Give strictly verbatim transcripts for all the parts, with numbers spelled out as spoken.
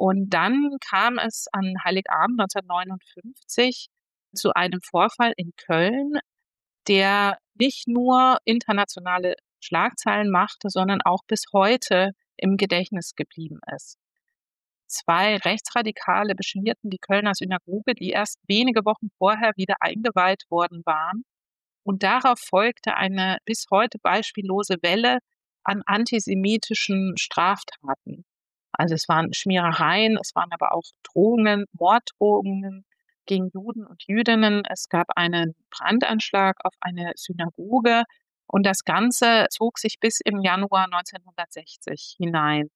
Und dann kam es an Heiligabend neunzehnhundertneunundfünfzig zu einem Vorfall in Köln, der nicht nur internationale Schlagzeilen machte, sondern auch bis heute im Gedächtnis geblieben ist. Zwei Rechtsradikale beschmierten die Kölner Synagoge, die erst wenige Wochen vorher wieder eingeweiht worden waren. Und darauf folgte eine bis heute beispiellose Welle an antisemitischen Straftaten. Also es waren Schmierereien, es waren aber auch Drohungen, Morddrohungen gegen Juden und Jüdinnen. Es gab einen Brandanschlag auf eine Synagoge und das Ganze zog sich bis im Januar neunzehnhundertsechzig hinein.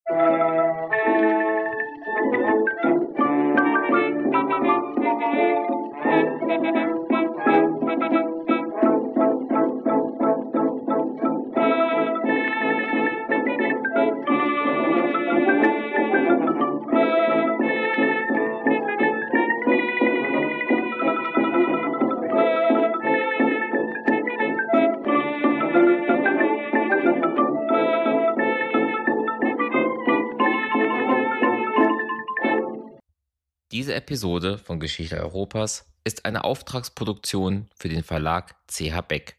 Diese Episode von Geschichte Europas ist eine Auftragsproduktion für den Verlag C H Beck.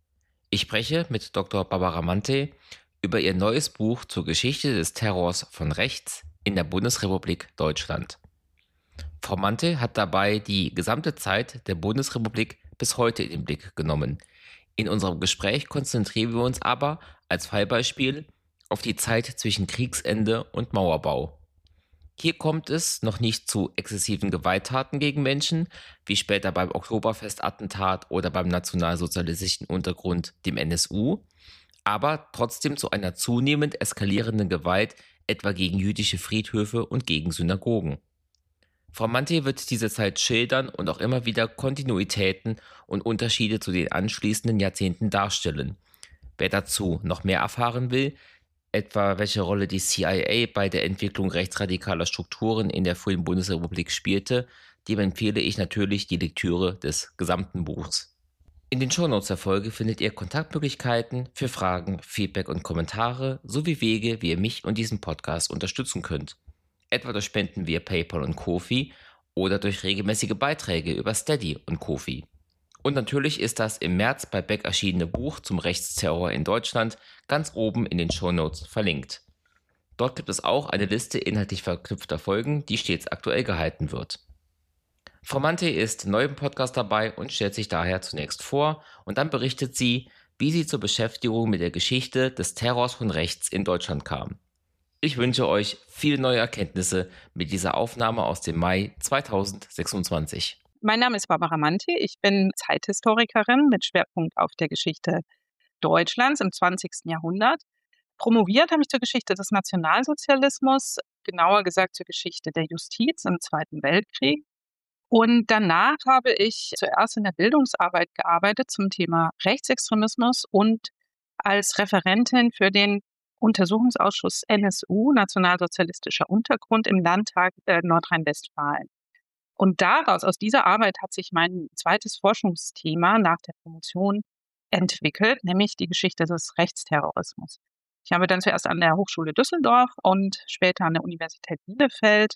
Ich spreche mit Doktor Barbara Mantey über ihr neues Buch zur Geschichte des Terrors von rechts in der Bundesrepublik Deutschland. Frau Mantey hat dabei die gesamte Zeit der Bundesrepublik bis heute in den Blick genommen. In unserem Gespräch konzentrieren wir uns aber als Fallbeispiel auf die Zeit zwischen Kriegsende und Mauerbau. Hier kommt es noch nicht zu exzessiven Gewalttaten gegen Menschen, wie später beim Oktoberfest-Attentat oder beim nationalsozialistischen Untergrund, dem N S U, aber trotzdem zu einer zunehmend eskalierenden Gewalt, etwa gegen jüdische Friedhöfe und gegen Synagogen. Frau Mantey wird diese Zeit schildern und auch immer wieder Kontinuitäten und Unterschiede zu den anschließenden Jahrzehnten darstellen. Wer dazu noch mehr erfahren will, etwa welche Rolle die C I A bei der Entwicklung rechtsradikaler Strukturen in der frühen Bundesrepublik spielte, dem empfehle ich natürlich die Lektüre des gesamten Buchs. In den Shownotes der Folge findet ihr Kontaktmöglichkeiten für Fragen, Feedback und Kommentare sowie Wege, wie ihr mich und diesen Podcast unterstützen könnt. Etwa durch Spenden via PayPal und Ko-fi oder durch regelmäßige Beiträge über Steady und Ko-fi. Und natürlich ist das im März bei Beck erschienene Buch zum Rechtsterror in Deutschland ganz oben in den Shownotes verlinkt. Dort gibt es auch eine Liste inhaltlich verknüpfter Folgen, die stets aktuell gehalten wird. Frau Mantey ist neu im Podcast dabei und stellt sich daher zunächst vor und dann berichtet sie, wie sie zur Beschäftigung mit der Geschichte des Terrors von rechts in Deutschland kam. Ich wünsche euch viele neue Erkenntnisse mit dieser Aufnahme aus dem Mai zweitausendsechsundzwanzig. Mein Name ist Barbara Mantey, ich bin Zeithistorikerin mit Schwerpunkt auf der Geschichte Deutschlands im zwanzigsten Jahrhundert. Promoviert habe ich zur Geschichte des Nationalsozialismus, genauer gesagt zur Geschichte der Justiz im Zweiten Weltkrieg. Und danach habe ich zuerst in der Bildungsarbeit gearbeitet zum Thema Rechtsextremismus und als Referentin für den Untersuchungsausschuss N S U, Nationalsozialistischer Untergrund, im Landtag äh, Nordrhein-Westfalen. Und daraus, aus dieser Arbeit, hat sich mein zweites Forschungsthema nach der Promotion entwickelt, nämlich die Geschichte des Rechtsterrorismus. Ich habe dann zuerst an der Hochschule Düsseldorf und später an der Universität Bielefeld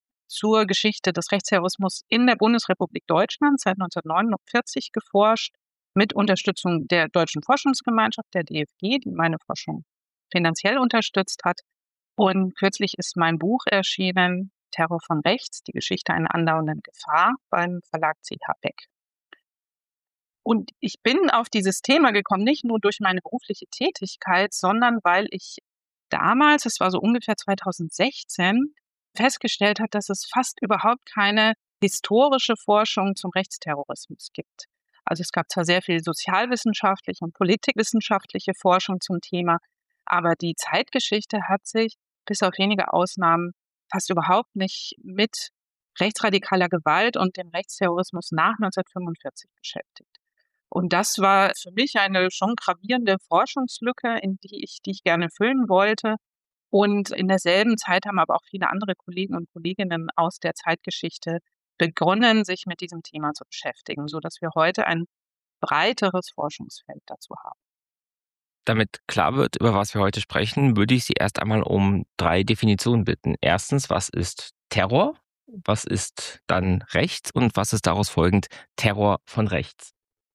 zur Geschichte des Rechtsterrorismus in der Bundesrepublik Deutschland seit neunzehnhundertneunundvierzig geforscht, mit Unterstützung der Deutschen Forschungsgemeinschaft, der D F G, die meine Forschung finanziell unterstützt hat. Und kürzlich ist mein Buch erschienen, Terror von rechts, die Geschichte einer andauernden Gefahr, beim Verlag C H Beck. Und ich bin auf dieses Thema gekommen, nicht nur durch meine berufliche Tätigkeit, sondern weil ich damals, es war so ungefähr zweitausendsechzehn, festgestellt habe, dass es fast überhaupt keine historische Forschung zum Rechtsterrorismus gibt. Also es gab zwar sehr viel sozialwissenschaftliche und politikwissenschaftliche Forschung zum Thema, aber die Zeitgeschichte hat sich bis auf wenige Ausnahmen fast überhaupt nicht mit rechtsradikaler Gewalt und dem Rechtsterrorismus nach neunzehnhundertfünfundvierzig beschäftigt. Und das war für mich eine schon gravierende Forschungslücke, in die ich, die ich gerne füllen wollte. Und in derselben Zeit haben aber auch viele andere Kollegen und Kolleginnen aus der Zeitgeschichte begonnen, sich mit diesem Thema zu beschäftigen, sodass wir heute ein breiteres Forschungsfeld dazu haben. Damit klar wird, über was wir heute sprechen, würde ich Sie erst einmal um drei Definitionen bitten. Erstens, was ist Terror? Was ist dann rechts? Und was ist daraus folgend Terror von rechts?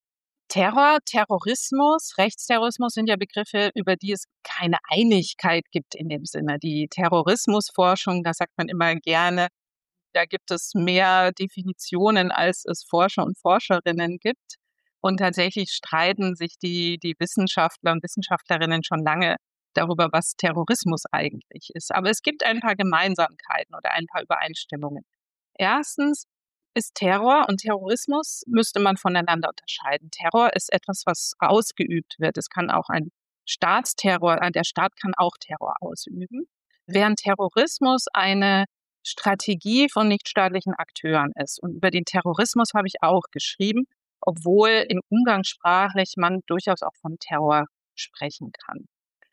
Terror, Terrorismus, Rechtsterrorismus sind ja Begriffe, über die es keine Einigkeit gibt in dem Sinne. Die Terrorismusforschung, da sagt man immer gerne, da gibt es mehr Definitionen, als es Forscher und Forscherinnen gibt. Und tatsächlich streiten sich die, die Wissenschaftler und Wissenschaftlerinnen schon lange darüber, was Terrorismus eigentlich ist. Aber es gibt ein paar Gemeinsamkeiten oder ein paar Übereinstimmungen. Erstens ist Terror und Terrorismus müsste man voneinander unterscheiden. Terror ist etwas, was ausgeübt wird. Es kann auch ein Staatsterror, der Staat kann auch Terror ausüben, während Terrorismus eine Strategie von nichtstaatlichen Akteuren ist. Und über den Terrorismus habe ich auch geschrieben, obwohl im Umgangssprachlich man durchaus auch von Terror sprechen kann.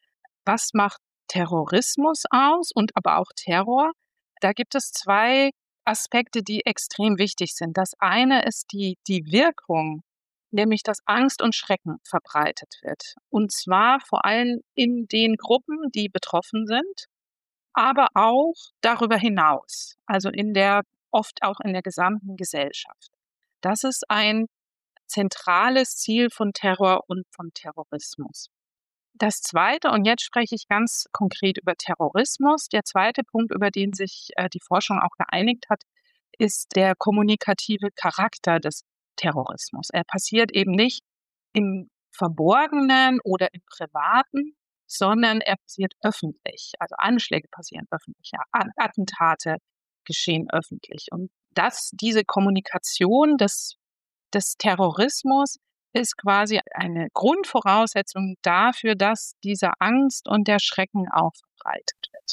Was macht Terrorismus aus und aber auch Terror? Da gibt es zwei Aspekte, die extrem wichtig sind. Das eine ist die, die Wirkung, nämlich dass Angst und Schrecken verbreitet wird. Und zwar vor allem in den Gruppen, die betroffen sind, aber auch darüber hinaus, also in der, oft auch in der gesamten Gesellschaft. Das ist ein zentrales Ziel von Terror und von Terrorismus. Das Zweite, und jetzt spreche ich ganz konkret über Terrorismus, der zweite Punkt, über den sich äh, die Forschung auch geeinigt hat, ist der kommunikative Charakter des Terrorismus. Er passiert eben nicht im Verborgenen oder im Privaten, sondern er passiert öffentlich. Also Anschläge passieren öffentlich, ja, Attentate geschehen öffentlich. Und das, diese Kommunikation des, des Terrorismus ist quasi eine Grundvoraussetzung dafür, dass diese Angst und der Schrecken auch verbreitet wird.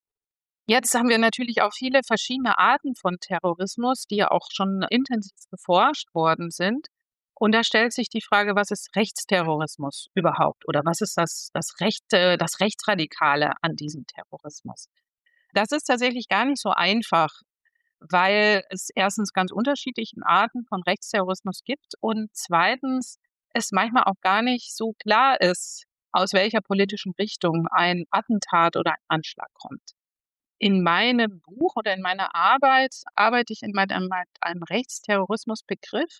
Jetzt haben wir natürlich auch viele verschiedene Arten von Terrorismus, die ja auch schon intensiv beforscht worden sind. Und da stellt sich die Frage, was ist Rechtsterrorismus überhaupt? Oder was ist das, das Rechte, das Rechtsradikale an diesem Terrorismus? Das ist tatsächlich gar nicht so einfach, weil es erstens ganz unterschiedliche Arten von Rechtsterrorismus gibt und zweitens es manchmal auch gar nicht so klar ist, aus welcher politischen Richtung ein Attentat oder ein Anschlag kommt. In meinem Buch oder in meiner Arbeit arbeite ich in meinem, einem Rechtsterrorismusbegriff,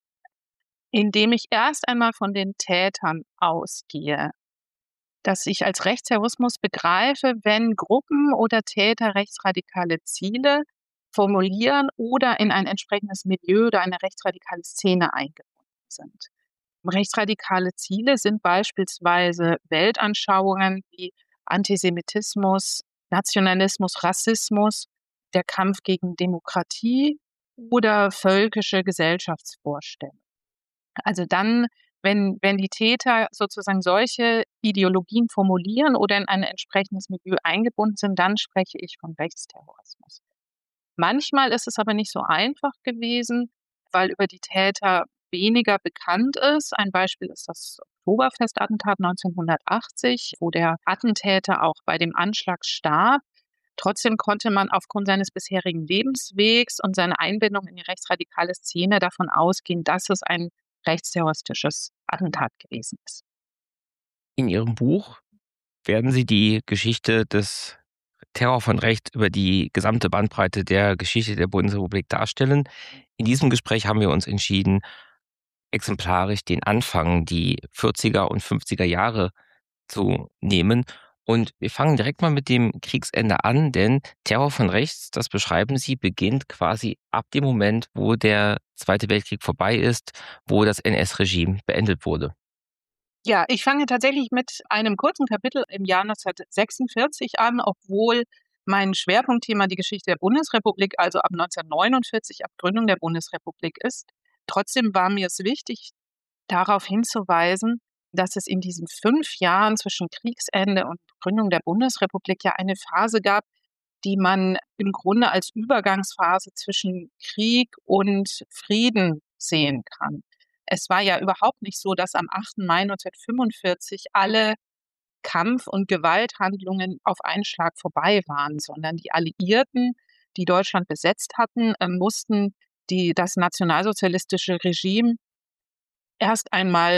in dem ich erst einmal von den Tätern ausgehe, dass ich als Rechtsterrorismus begreife, wenn Gruppen oder Täter rechtsradikale Ziele formulieren oder in ein entsprechendes Milieu oder eine rechtsradikale Szene eingebunden sind. Rechtsradikale Ziele sind beispielsweise Weltanschauungen wie Antisemitismus, Nationalismus, Rassismus, der Kampf gegen Demokratie oder völkische Gesellschaftsvorstellungen. Also dann, wenn, wenn die Täter sozusagen solche Ideologien formulieren oder in ein entsprechendes Milieu eingebunden sind, dann spreche ich von Rechtsterrorismus. Manchmal ist es aber nicht so einfach gewesen, weil über die Täter weniger bekannt ist. Ein Beispiel ist das Oktoberfestattentat neunzehnhundertachtzig, wo der Attentäter auch bei dem Anschlag starb. Trotzdem konnte man aufgrund seines bisherigen Lebenswegs und seiner Einbindung in die rechtsradikale Szene davon ausgehen, dass es ein rechtsterroristisches Attentat gewesen ist. In Ihrem Buch werden Sie die Geschichte des Terror von rechts über die gesamte Bandbreite der Geschichte der Bundesrepublik darstellen. In diesem Gespräch haben wir uns entschieden, exemplarisch den Anfang, die vierziger und fünfziger Jahre zu nehmen. Und wir fangen direkt mal mit dem Kriegsende an, denn Terror von rechts, das beschreiben Sie, beginnt quasi ab dem Moment, wo der Zweite Weltkrieg vorbei ist, wo das N S-Regime beendet wurde. Ja, ich fange tatsächlich mit einem kurzen Kapitel im Jahr neunzehnhundertsechsundvierzig an, obwohl mein Schwerpunktthema die Geschichte der Bundesrepublik, also ab neunzehnhundertneunundvierzig, ab Gründung der Bundesrepublik ist. Trotzdem war mir es wichtig, darauf hinzuweisen, dass es in diesen fünf Jahren zwischen Kriegsende und Gründung der Bundesrepublik ja eine Phase gab, die man im Grunde als Übergangsphase zwischen Krieg und Frieden sehen kann. Es war ja überhaupt nicht so, dass am achten Mai neunzehnhundertfünfundvierzig alle Kampf- und Gewalthandlungen auf einen Schlag vorbei waren, sondern die Alliierten, die Deutschland besetzt hatten, mussten die, das nationalsozialistische Regime erst einmal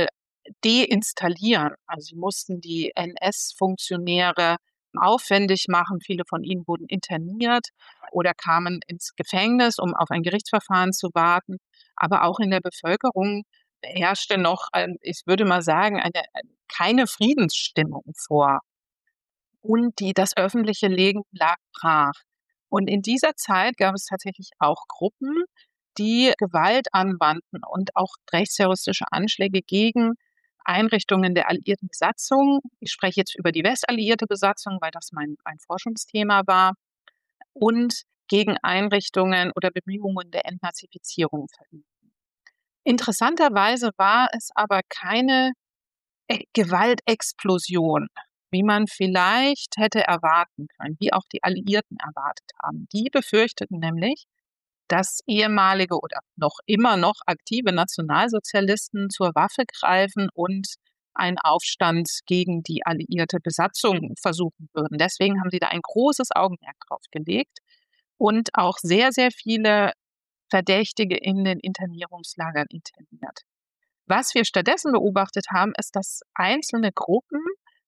deinstallieren. Also sie mussten die N S-Funktionäre aufwendig machen. Viele von ihnen wurden interniert oder kamen ins Gefängnis, um auf ein Gerichtsverfahren zu warten. Aber auch in der Bevölkerung herrschte noch, ähm, ich würde mal sagen, eine, keine Friedensstimmung vor. Und die, das öffentliche Leben lag brach. Und in dieser Zeit gab es tatsächlich auch Gruppen, die Gewalt anwandten und auch rechtsterroristische Anschläge gegen Einrichtungen der alliierten Besatzung. Ich spreche jetzt über die westalliierte Besatzung, weil das mein, mein Forschungsthema war. Und gegen Einrichtungen oder Bemühungen der Entnazifizierung verübten. Interessanterweise war es aber keine äh, Gewaltexplosion, wie man vielleicht hätte erwarten können, wie auch die Alliierten erwartet haben. Die befürchteten nämlich, dass ehemalige oder noch immer noch aktive Nationalsozialisten zur Waffe greifen und einen Aufstand gegen die alliierte Besatzung versuchen würden. Deswegen haben sie da ein großes Augenmerk drauf gelegt und auch sehr, sehr viele Verdächtige in den Internierungslagern interniert. Was wir stattdessen beobachtet haben, ist, dass einzelne Gruppen,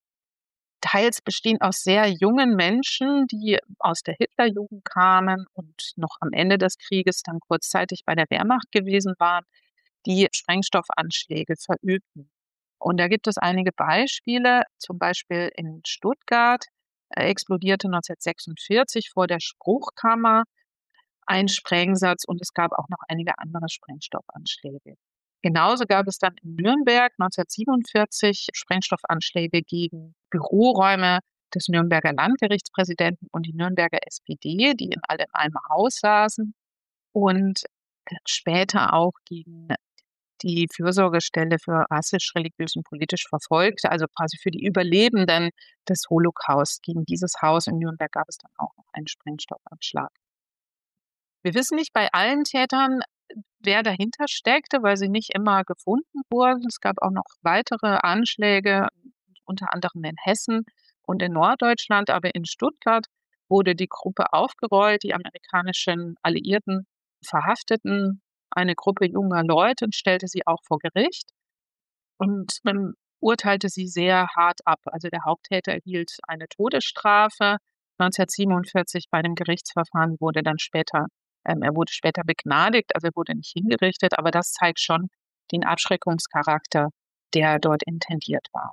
teils bestehend aus sehr jungen Menschen, die aus der Hitlerjugend kamen und noch am Ende des Krieges dann kurzzeitig bei der Wehrmacht gewesen waren, die Sprengstoffanschläge verübten. Und da gibt es einige Beispiele, zum Beispiel in Stuttgart äh, explodierte neunzehnhundertsechsundvierzig vor der Spruchkammer ein Sprengsatz und es gab auch noch einige andere Sprengstoffanschläge. Genauso gab es dann in Nürnberg neunzehnhundertsiebenundvierzig Sprengstoffanschläge gegen Büroräume des Nürnberger Landgerichtspräsidenten und die Nürnberger S P D, die in alle in einem Haus saßen, und später auch gegen die Fürsorgestelle für rassisch, religiös und politisch Verfolgte, also quasi für die Überlebenden des Holocaust. Gegen dieses Haus in Nürnberg gab es dann auch noch einen Sprengstoffanschlag. Wir wissen nicht bei allen Tätern, wer dahinter steckte, weil sie nicht immer gefunden wurden. Es gab auch noch weitere Anschläge, unter anderem in Hessen und in Norddeutschland, aber in Stuttgart wurde die Gruppe aufgerollt. Die amerikanischen Alliierten verhafteten eine Gruppe junger Leute und stellte sie auch vor Gericht und man urteilte sie sehr hart ab. Also der Haupttäter erhielt eine Todesstrafe. neunzehnhundertsiebenundvierzig bei dem Gerichtsverfahren wurde dann später Ähm, er wurde später begnadigt, also er wurde nicht hingerichtet, aber das zeigt schon den Abschreckungscharakter, der dort intendiert war.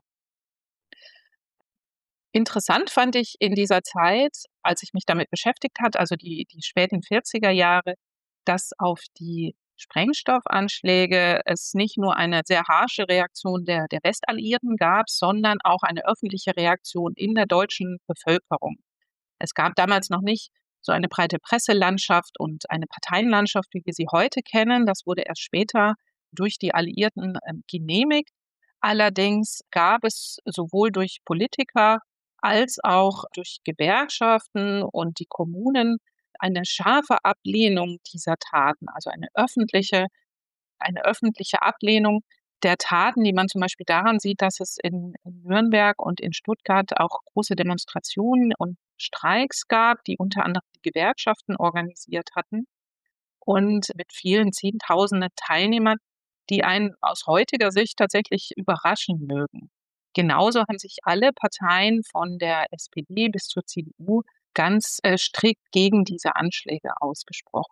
Interessant fand ich in dieser Zeit, als ich mich damit beschäftigt hat, also die, die späten vierziger Jahre, dass auf die Sprengstoffanschläge es nicht nur eine sehr harsche Reaktion der, der Westalliierten gab, sondern auch eine öffentliche Reaktion in der deutschen Bevölkerung. Es gab damals noch nicht so eine breite Presselandschaft und eine Parteienlandschaft, wie wir sie heute kennen. Das wurde erst später durch die Alliierten äh, genehmigt. Allerdings gab es sowohl durch Politiker als auch durch Gewerkschaften und die Kommunen eine scharfe Ablehnung dieser Taten, also eine öffentliche, eine öffentliche Ablehnung der Taten, die man zum Beispiel daran sieht, dass es in, in Nürnberg und in Stuttgart auch große Demonstrationen und Streiks gab, die unter anderem die Gewerkschaften organisiert hatten und mit vielen Zehntausenden Teilnehmern, die einen aus heutiger Sicht tatsächlich überraschen mögen. Genauso haben sich alle Parteien von der S P D bis zur C D U ganz äh, strikt gegen diese Anschläge ausgesprochen.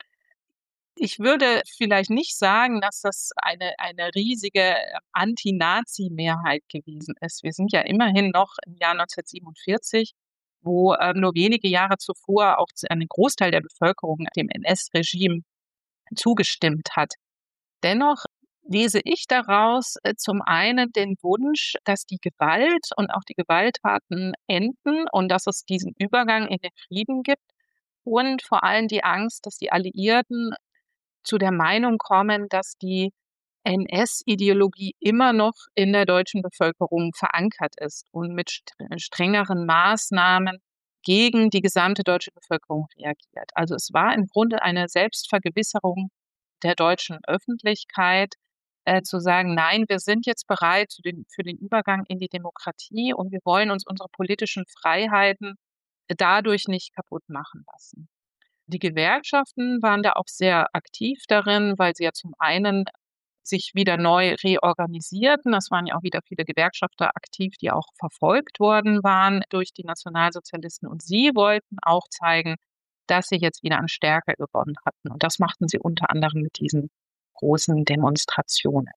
Ich würde vielleicht nicht sagen, dass das eine, eine riesige Anti-Nazi-Mehrheit gewesen ist. Wir sind ja immerhin noch im Jahr neunzehnhundertsiebenundvierzig, wo ähm, nur wenige Jahre zuvor auch ein Großteil der Bevölkerung dem N S-Regime zugestimmt hat. Dennoch lese ich daraus äh, zum einen den Wunsch, dass die Gewalt und auch die Gewalttaten enden und dass es diesen Übergang in den Frieden gibt und vor allem die Angst, dass die Alliierten zu der Meinung kommen, dass die N S-Ideologie immer noch in der deutschen Bevölkerung verankert ist und mit strengeren Maßnahmen gegen die gesamte deutsche Bevölkerung reagiert. Also es war im Grunde eine Selbstvergewisserung der deutschen Öffentlichkeit, äh, zu sagen, nein, wir sind jetzt bereit zu den, für den Übergang in die Demokratie und wir wollen uns unsere politischen Freiheiten dadurch nicht kaputt machen lassen. Die Gewerkschaften waren da auch sehr aktiv darin, weil sie ja zum einen sich wieder neu reorganisierten. Es waren ja auch wieder viele Gewerkschafter aktiv, die auch verfolgt worden waren durch die Nationalsozialisten. Und sie wollten auch zeigen, dass sie jetzt wieder an Stärke gewonnen hatten. Und das machten sie unter anderem mit diesen großen Demonstrationen.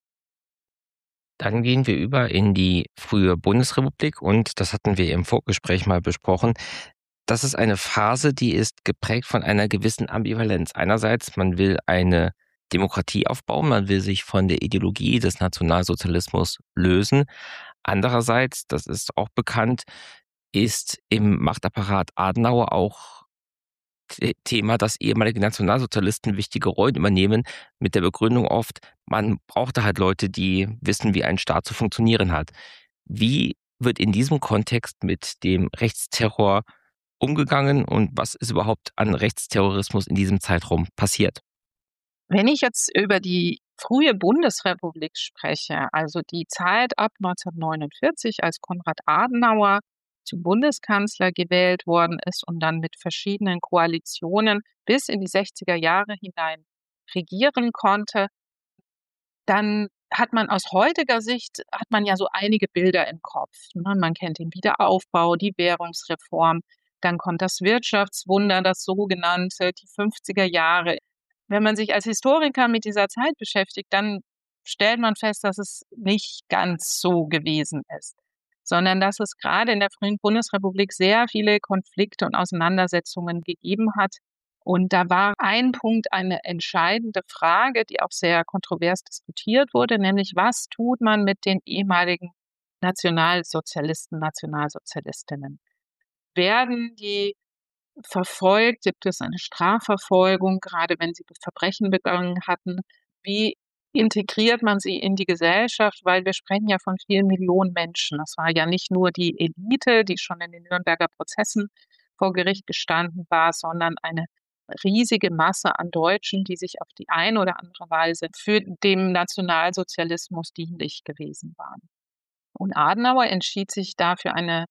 Dann gehen wir über in die frühe Bundesrepublik und das hatten wir im Vorgespräch mal besprochen. Das ist eine Phase, die ist geprägt von einer gewissen Ambivalenz. Einerseits, man will eine Demokratie aufbauen, man will sich von der Ideologie des Nationalsozialismus lösen. Andererseits, das ist auch bekannt, ist im Machtapparat Adenauer auch Thema, dass ehemalige Nationalsozialisten wichtige Rollen übernehmen, mit der Begründung oft, man brauchte halt Leute, die wissen, wie ein Staat zu funktionieren hat. Wie wird in diesem Kontext mit dem Rechtsterror umgegangen und was ist überhaupt an Rechtsterrorismus in diesem Zeitraum passiert? Wenn ich jetzt über die frühe Bundesrepublik spreche, also die Zeit ab neunzehnhundertneunundvierzig, als Konrad Adenauer zum Bundeskanzler gewählt worden ist und dann mit verschiedenen Koalitionen bis in die sechziger Jahre hinein regieren konnte, dann hat man aus heutiger Sicht hat man ja so einige Bilder im Kopf, ne? Man kennt den Wiederaufbau, die Währungsreform, dann kommt das Wirtschaftswunder, das sogenannte, die fünfziger Jahre. Wenn man sich als Historiker mit dieser Zeit beschäftigt, dann stellt man fest, dass es nicht ganz so gewesen ist, sondern dass es gerade in der frühen Bundesrepublik sehr viele Konflikte und Auseinandersetzungen gegeben hat. Und da war ein Punkt eine entscheidende Frage, die auch sehr kontrovers diskutiert wurde, nämlich was tut man mit den ehemaligen Nationalsozialisten, Nationalsozialistinnen? Werden die verfolgt? Gibt es eine Strafverfolgung, gerade wenn sie Verbrechen begangen hatten? Wie integriert man sie in die Gesellschaft? Weil wir sprechen ja von vielen Millionen Menschen. Das war ja nicht nur die Elite, die schon in den Nürnberger Prozessen vor Gericht gestanden war, sondern eine riesige Masse an Deutschen, die sich auf die eine oder andere Weise für den Nationalsozialismus dienlich gewesen waren. Und Adenauer entschied sich da für eine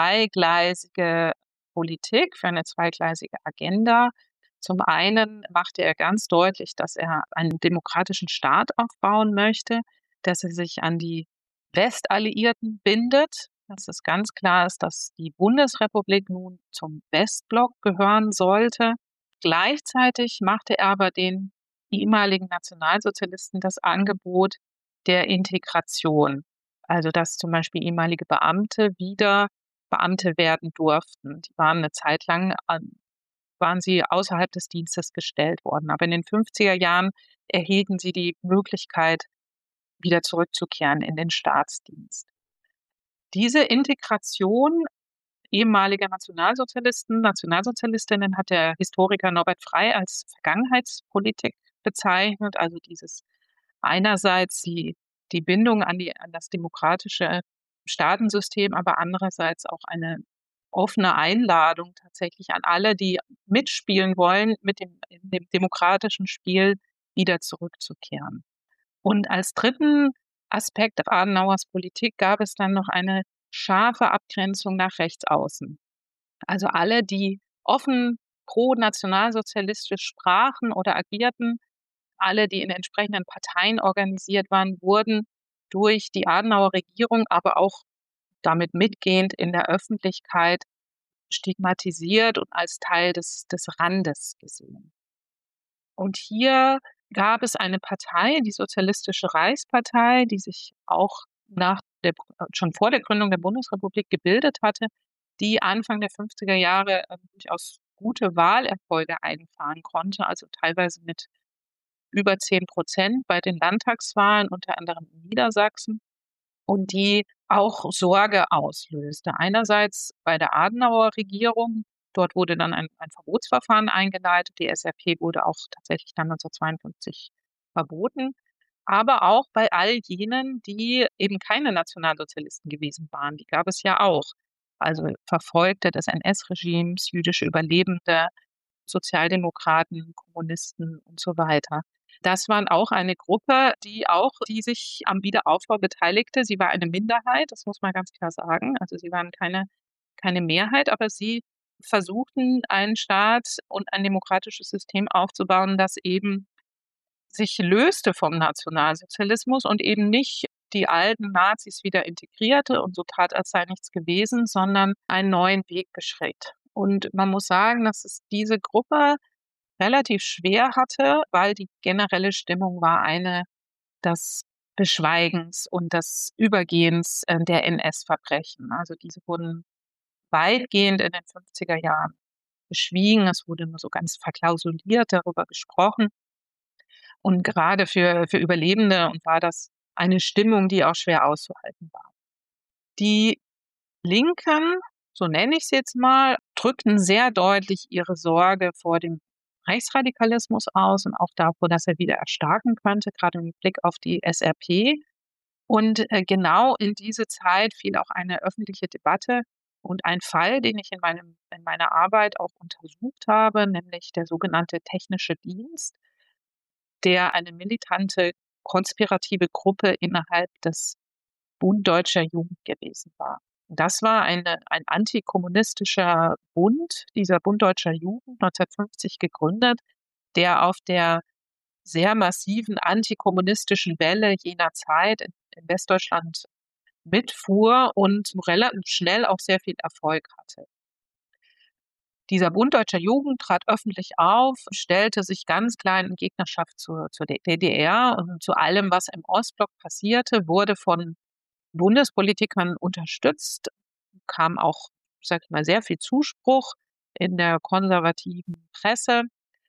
zweigleisige Politik, für eine zweigleisige Agenda. Zum einen machte er ganz deutlich, dass er einen demokratischen Staat aufbauen möchte, dass er sich an die Westalliierten bindet, dass es ganz klar ist, dass die Bundesrepublik nun zum Westblock gehören sollte. Gleichzeitig machte er aber den ehemaligen Nationalsozialisten das Angebot der Integration. Also, dass zum Beispiel ehemalige Beamte wieder Beamte werden durften. Die waren eine Zeit lang an waren sie außerhalb des Dienstes gestellt worden. Aber in den fünfziger Jahren erhielten sie die Möglichkeit, wieder zurückzukehren in den Staatsdienst. Diese Integration ehemaliger Nationalsozialisten, Nationalsozialistinnen hat der Historiker Norbert Frey als Vergangenheitspolitik bezeichnet, also dieses einerseits die die Bindung an die an das demokratische Staatensystem, aber andererseits auch eine offene Einladung tatsächlich an alle, die mitspielen wollen, mit dem in dem demokratischen Spiel wieder zurückzukehren. Und als dritten Aspekt Adenauers Politik gab es dann noch eine scharfe Abgrenzung nach rechts außen. Also alle, die offen pro-nationalsozialistisch sprachen oder agierten, alle, die in entsprechenden Parteien organisiert waren, wurden durch die Adenauer Regierung, aber auch damit mitgehend in der Öffentlichkeit stigmatisiert und als Teil des des Randes gesehen. Und hier gab es eine Partei, die Sozialistische Reichspartei, die sich auch nach der schon vor der Gründung der Bundesrepublik gebildet hatte, die Anfang der fünfziger Jahre, ähm, durchaus gute Wahlerfolge einfahren konnte, also teilweise mit über zehn Prozent bei den Landtagswahlen, unter anderem in Niedersachsen, und die auch Sorge auslöste. Einerseits bei der Adenauer Regierung, dort wurde dann ein ein Verbotsverfahren eingeleitet. Die S R P wurde auch tatsächlich dann neunzehnhundertzweiundfünfzig verboten, aber auch bei all jenen, die eben keine Nationalsozialisten gewesen waren. Die gab es ja auch. Also Verfolgte des N S-Regimes, jüdische Überlebende, Sozialdemokraten, Kommunisten und so weiter. Das waren auch eine Gruppe, die auch die sich am Wiederaufbau beteiligte. Sie war eine Minderheit, das muss man ganz klar sagen. Also, sie waren keine keine Mehrheit, aber sie versuchten, einen Staat und ein demokratisches System aufzubauen, das eben sich löste vom Nationalsozialismus und eben nicht die alten Nazis wieder integrierte und so tat, als sei nichts gewesen, sondern einen neuen Weg beschritt. Und man muss sagen, dass es diese Gruppe relativ schwer hatte, weil die generelle Stimmung war eine des Beschweigens und des Übergehens äh, der N S-Verbrechen. Also diese wurden weitgehend in den fünfziger Jahren beschwiegen. Es wurde nur so ganz verklausuliert darüber gesprochen. Und gerade für, für Überlebende war das eine Stimmung, die auch schwer auszuhalten war. Die Linken, so nenne ich es jetzt mal, drückten sehr deutlich ihre Sorge vor dem Rechtsradikalismus aus und auch davor, dass er wieder erstarken könnte, gerade mit Blick auf die S R P. Und äh, genau in diese Zeit fiel auch eine öffentliche Debatte und ein Fall, den ich in, meinem, in meiner Arbeit auch untersucht habe, nämlich der sogenannte Technische Dienst, der eine militante, konspirative Gruppe innerhalb des Bund Deutscher Jugend gewesen war. Das war eine, ein antikommunistischer Bund, dieser Bund Deutscher Jugend, neunzehnhundertfünfzig gegründet, der auf der sehr massiven antikommunistischen Welle jener Zeit in, in Westdeutschland mitfuhr und relativ schnell auch sehr viel Erfolg hatte. Dieser Bund Deutscher Jugend trat öffentlich auf, stellte sich ganz klar in Gegnerschaft zur, zur D D R und zu allem, was im Ostblock passierte, wurde von Bundespolitikern unterstützt, kam auch, sag ich mal, sehr viel Zuspruch in der konservativen Presse.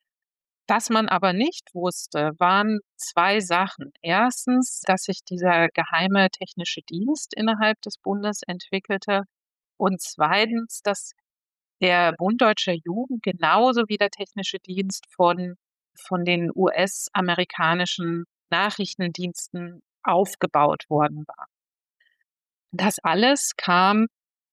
Was man aber nicht wusste, waren zwei Sachen. Erstens, dass sich dieser geheime technische Dienst innerhalb des Bundes entwickelte und zweitens, dass der Bund Deutscher Jugend genauso wie der Technische Dienst von, von den U S-amerikanischen Nachrichtendiensten aufgebaut worden war. Das alles kam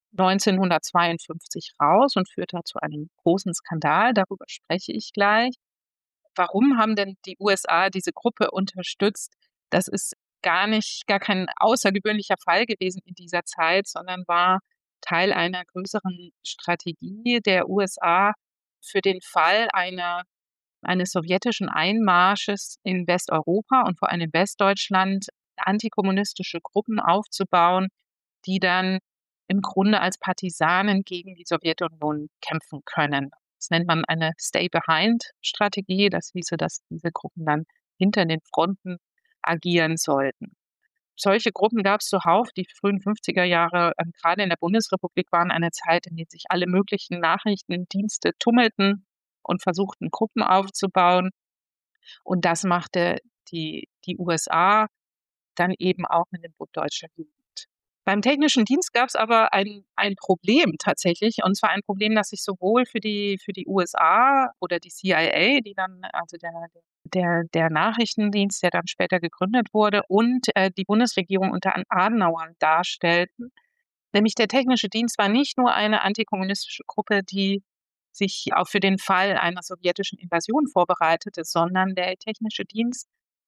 neunzehnhundertzweiundfünfzig raus und führte zu einem großen Skandal. Darüber spreche ich gleich. Warum haben denn die U S A diese Gruppe unterstützt? Das ist gar nicht, gar kein außergewöhnlicher Fall gewesen in dieser Zeit, sondern war Teil einer größeren Strategie der U S A für den Fall einer, eines sowjetischen Einmarsches in Westeuropa und vor allem in Westdeutschland antikommunistische Gruppen aufzubauen, die dann im Grunde als Partisanen gegen die Sowjetunion kämpfen können. Das nennt man eine Stay-Behind-Strategie. Das hieße, dass diese Gruppen dann hinter den Fronten agieren sollten. Solche Gruppen gab es zuhauf. Die frühen fünfziger Jahre, äh, gerade in der Bundesrepublik, waren eine Zeit, in der sich alle möglichen Nachrichtendienste tummelten und versuchten, Gruppen aufzubauen. Und das machte die, die U S A dann eben auch in dem Bund Deutscher Jugend. Beim Technischen Dienst gab es aber ein, ein Problem tatsächlich, und zwar ein Problem, das sich sowohl für die, für die U S A oder die C I A, die dann, also der, der, der Nachrichtendienst, der dann später gegründet wurde, und äh, die Bundesregierung unter Adenauer darstellten. Nämlich der Technische Dienst war nicht nur eine antikommunistische Gruppe, die sich auch für den Fall einer sowjetischen Invasion vorbereitete, sondern der Technische Dienst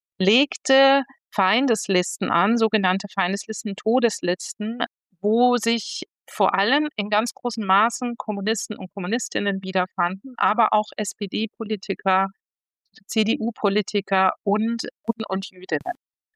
legte Feindeslisten an, sogenannte Feindeslisten, Todeslisten, wo sich vor allem in ganz großem Maßen Kommunisten und Kommunistinnen wiederfanden, aber auch S P D-Politiker, C D U-Politiker und Juden und Jüdinnen.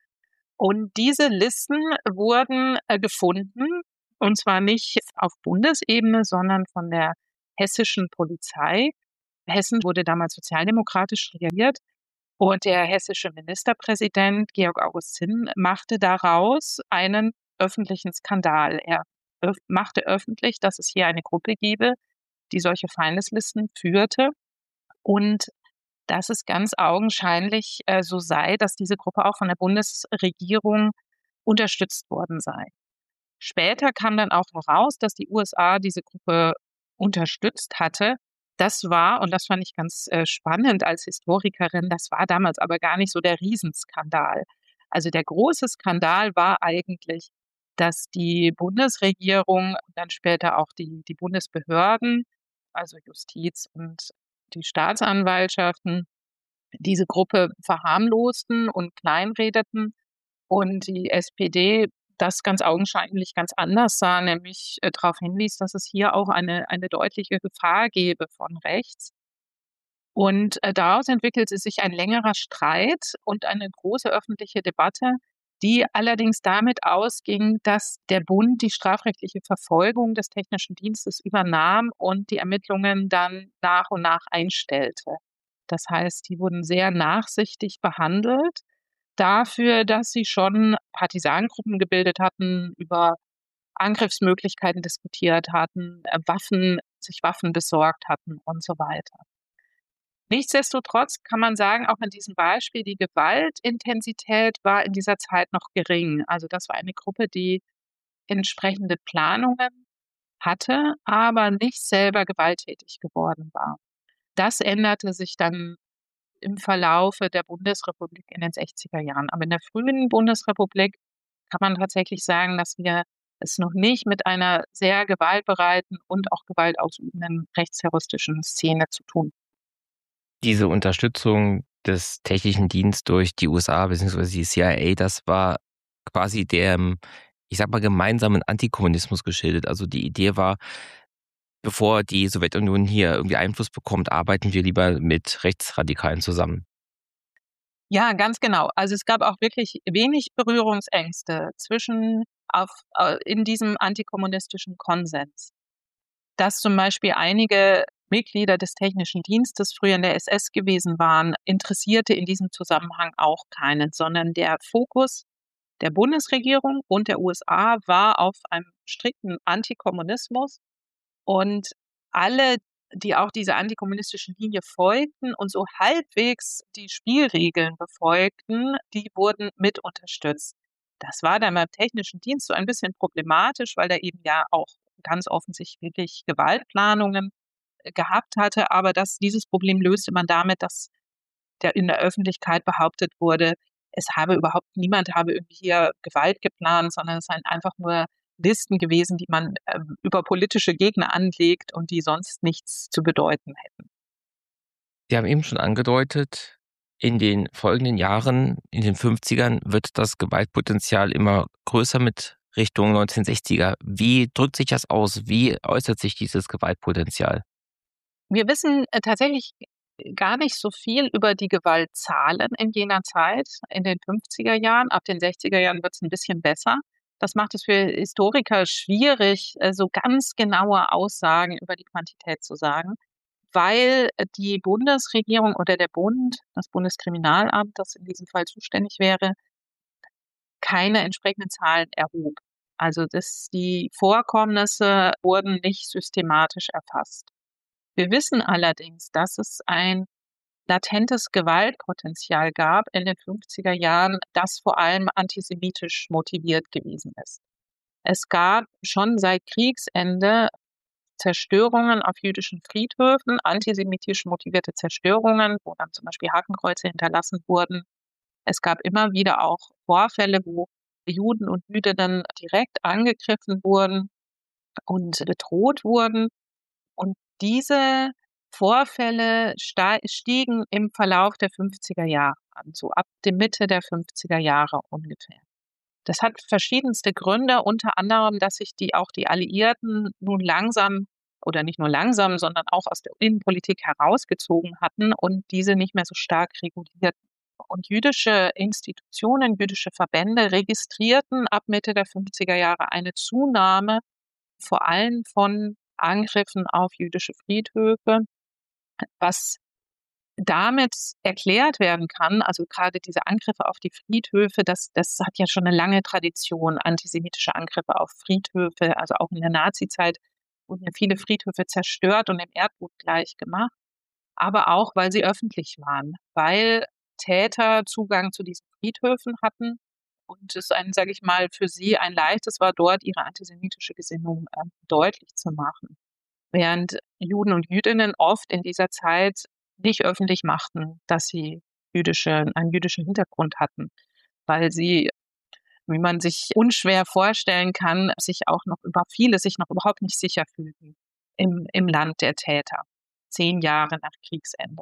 Und diese Listen wurden äh, gefunden, und zwar nicht auf Bundesebene, sondern von der hessischen Polizei. Hessen wurde damals sozialdemokratisch regiert. Und der hessische Ministerpräsident Georg August Zinn machte daraus einen öffentlichen Skandal. Er öf- machte öffentlich, dass es hier eine Gruppe gebe, die solche Feindeslisten führte und dass es ganz augenscheinlich äh, so sei, dass diese Gruppe auch von der Bundesregierung unterstützt worden sei. Später kam dann auch heraus, dass die U S A diese Gruppe unterstützt hatte. Das war, und das fand ich ganz äh, spannend als Historikerin, das war damals aber gar nicht so der Riesenskandal. Also der große Skandal war eigentlich, dass die Bundesregierung und dann später auch die, die Bundesbehörden, also Justiz und die Staatsanwaltschaften, diese Gruppe verharmlosten und kleinredeten und die S P D das ganz augenscheinlich ganz anders sah, nämlich äh, darauf hinwies, dass es hier auch eine, eine deutliche Gefahr gäbe von rechts. Und äh, daraus entwickelte sich ein längerer Streit und eine große öffentliche Debatte, die allerdings damit ausging, dass der Bund die strafrechtliche Verfolgung des technischen Dienstes übernahm und die Ermittlungen dann nach und nach einstellte. Das heißt, die wurden sehr nachsichtig behandelt dafür, dass sie schon Partisanengruppen gebildet hatten, über Angriffsmöglichkeiten diskutiert hatten, äh, Waffen, sich Waffen besorgt hatten und so weiter. Nichtsdestotrotz kann man sagen, auch an diesem Beispiel, die Gewaltintensität war in dieser Zeit noch gering. Also das war eine Gruppe, die entsprechende Planungen hatte, aber nicht selber gewalttätig geworden war. Das änderte sich dann im Verlaufe der Bundesrepublik in den sechziger Jahren. Aber in der frühen Bundesrepublik kann man tatsächlich sagen, dass wir es noch nicht mit einer sehr gewaltbereiten und auch gewaltausübenden rechtsterroristischen Szene zu tun. Diese Unterstützung des technischen Dienstes durch die U S A bzw. die C I A, das war quasi der, ich sag mal, gemeinsamen Antikommunismus geschildert. Also die Idee war, bevor die Sowjetunion hier irgendwie Einfluss bekommt, arbeiten wir lieber mit Rechtsradikalen zusammen. Ja, ganz genau. Also es gab auch wirklich wenig Berührungsängste zwischen auf, äh, in diesem antikommunistischen Konsens. Dass zum Beispiel einige Mitglieder des technischen Dienstes früher in der S S gewesen waren, interessierte in diesem Zusammenhang auch keinen, sondern der Fokus der Bundesregierung und der U S A war auf einem strikten Antikommunismus. Und alle, die auch dieser antikommunistischen Linie folgten und so halbwegs die Spielregeln befolgten, die wurden mit unterstützt. Das war dann beim technischen Dienst so ein bisschen problematisch, weil er eben ja auch ganz offensichtlich Gewaltplanungen äh, gehabt hatte. Aber das, dieses Problem löste man damit, dass der in der Öffentlichkeit behauptet wurde, es habe überhaupt niemand habe irgendwie hier Gewalt geplant, sondern es seien einfach nur Listen gewesen, die man äh, über politische Gegner anlegt und die sonst nichts zu bedeuten hätten. Sie haben eben schon angedeutet, in den folgenden Jahren, in den fünfzigern, wird das Gewaltpotenzial immer größer mit Richtung neunzehnhundertsechziger. Wie drückt sich das aus? Wie äußert sich dieses Gewaltpotenzial? Wir wissen äh, tatsächlich gar nicht so viel über die Gewaltzahlen in jener Zeit, in den fünfziger Jahren. Ab den sechziger Jahren wird es ein bisschen besser. Das macht es für Historiker schwierig, äh, so ganz genaue Aussagen über die Quantität zu sagen, weil äh, die Bundesregierung oder der Bund, das Bundeskriminalamt, das in diesem Fall zuständig wäre, keine entsprechenden Zahlen erhob. Also das, die Vorkommnisse wurden nicht systematisch erfasst. Wir wissen allerdings, dass es ein latentes Gewaltpotenzial gab in den fünfziger Jahren, das vor allem antisemitisch motiviert gewesen ist. Es gab schon seit Kriegsende Zerstörungen auf jüdischen Friedhöfen, antisemitisch motivierte Zerstörungen, wo dann zum Beispiel Hakenkreuze hinterlassen wurden. Es gab immer wieder auch Vorfälle, wo Juden und Jüdinnen direkt angegriffen wurden und bedroht wurden. Und diese Vorfälle sta- stiegen im Verlauf der fünfziger Jahre an, so ab der Mitte der fünfziger Jahre ungefähr. Das hat verschiedenste Gründe, unter anderem, dass sich die, auch die Alliierten nun langsam oder nicht nur langsam, sondern auch aus der Innenpolitik herausgezogen hatten und diese nicht mehr so stark regulierten. Und jüdische Institutionen, jüdische Verbände registrierten ab Mitte der fünfziger Jahre eine Zunahme vor allem von Angriffen auf jüdische Friedhöfe, was damit erklärt werden kann, also gerade diese Angriffe auf die Friedhöfe, das, das hat ja schon eine lange Tradition, antisemitische Angriffe auf Friedhöfe, also auch in der Nazizeit wurden ja viele Friedhöfe zerstört und dem Erdboden gleichgemacht, aber auch, weil sie öffentlich waren, weil Täter Zugang zu diesen Friedhöfen hatten und es ein, sage ich mal, für sie ein leichtes war, dort ihre antisemitische Gesinnung äh, deutlich zu machen. Während Juden und Jüdinnen oft in dieser Zeit nicht öffentlich machten, dass sie jüdische, einen jüdischen Hintergrund hatten, weil sie, wie man sich unschwer vorstellen kann, sich auch noch über viele sich noch überhaupt nicht sicher fühlten im, im Land der Täter, zehn Jahre nach Kriegsende.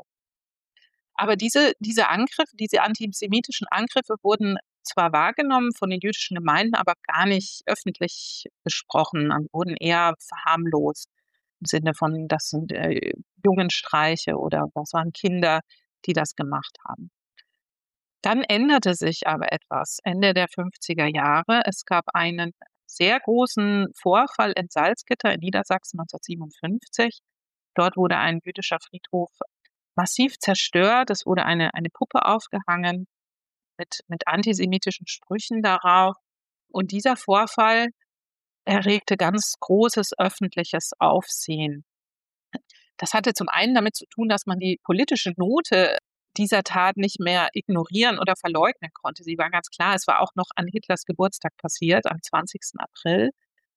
Aber diese, diese Angriffe, diese antisemitischen Angriffe wurden zwar wahrgenommen von den jüdischen Gemeinden, aber gar nicht öffentlich besprochen und wurden eher verharmlost. im Sinne von, das sind äh, Jungenstreiche oder das waren Kinder, die das gemacht haben. Dann änderte sich aber etwas Ende der fünfziger Jahre. Es gab einen sehr großen Vorfall in Salzgitter in Niedersachsen neunzehnhundertsiebenundfünfzig. Dort wurde ein jüdischer Friedhof massiv zerstört. Es wurde eine, eine Puppe aufgehangen mit, mit antisemitischen Sprüchen darauf. Und dieser Vorfall erregte ganz großes öffentliches Aufsehen. Das hatte zum einen damit zu tun, dass man die politische Note dieser Tat nicht mehr ignorieren oder verleugnen konnte. Sie war ganz klar, es war auch noch an Hitlers Geburtstag passiert, am zwanzigsten April.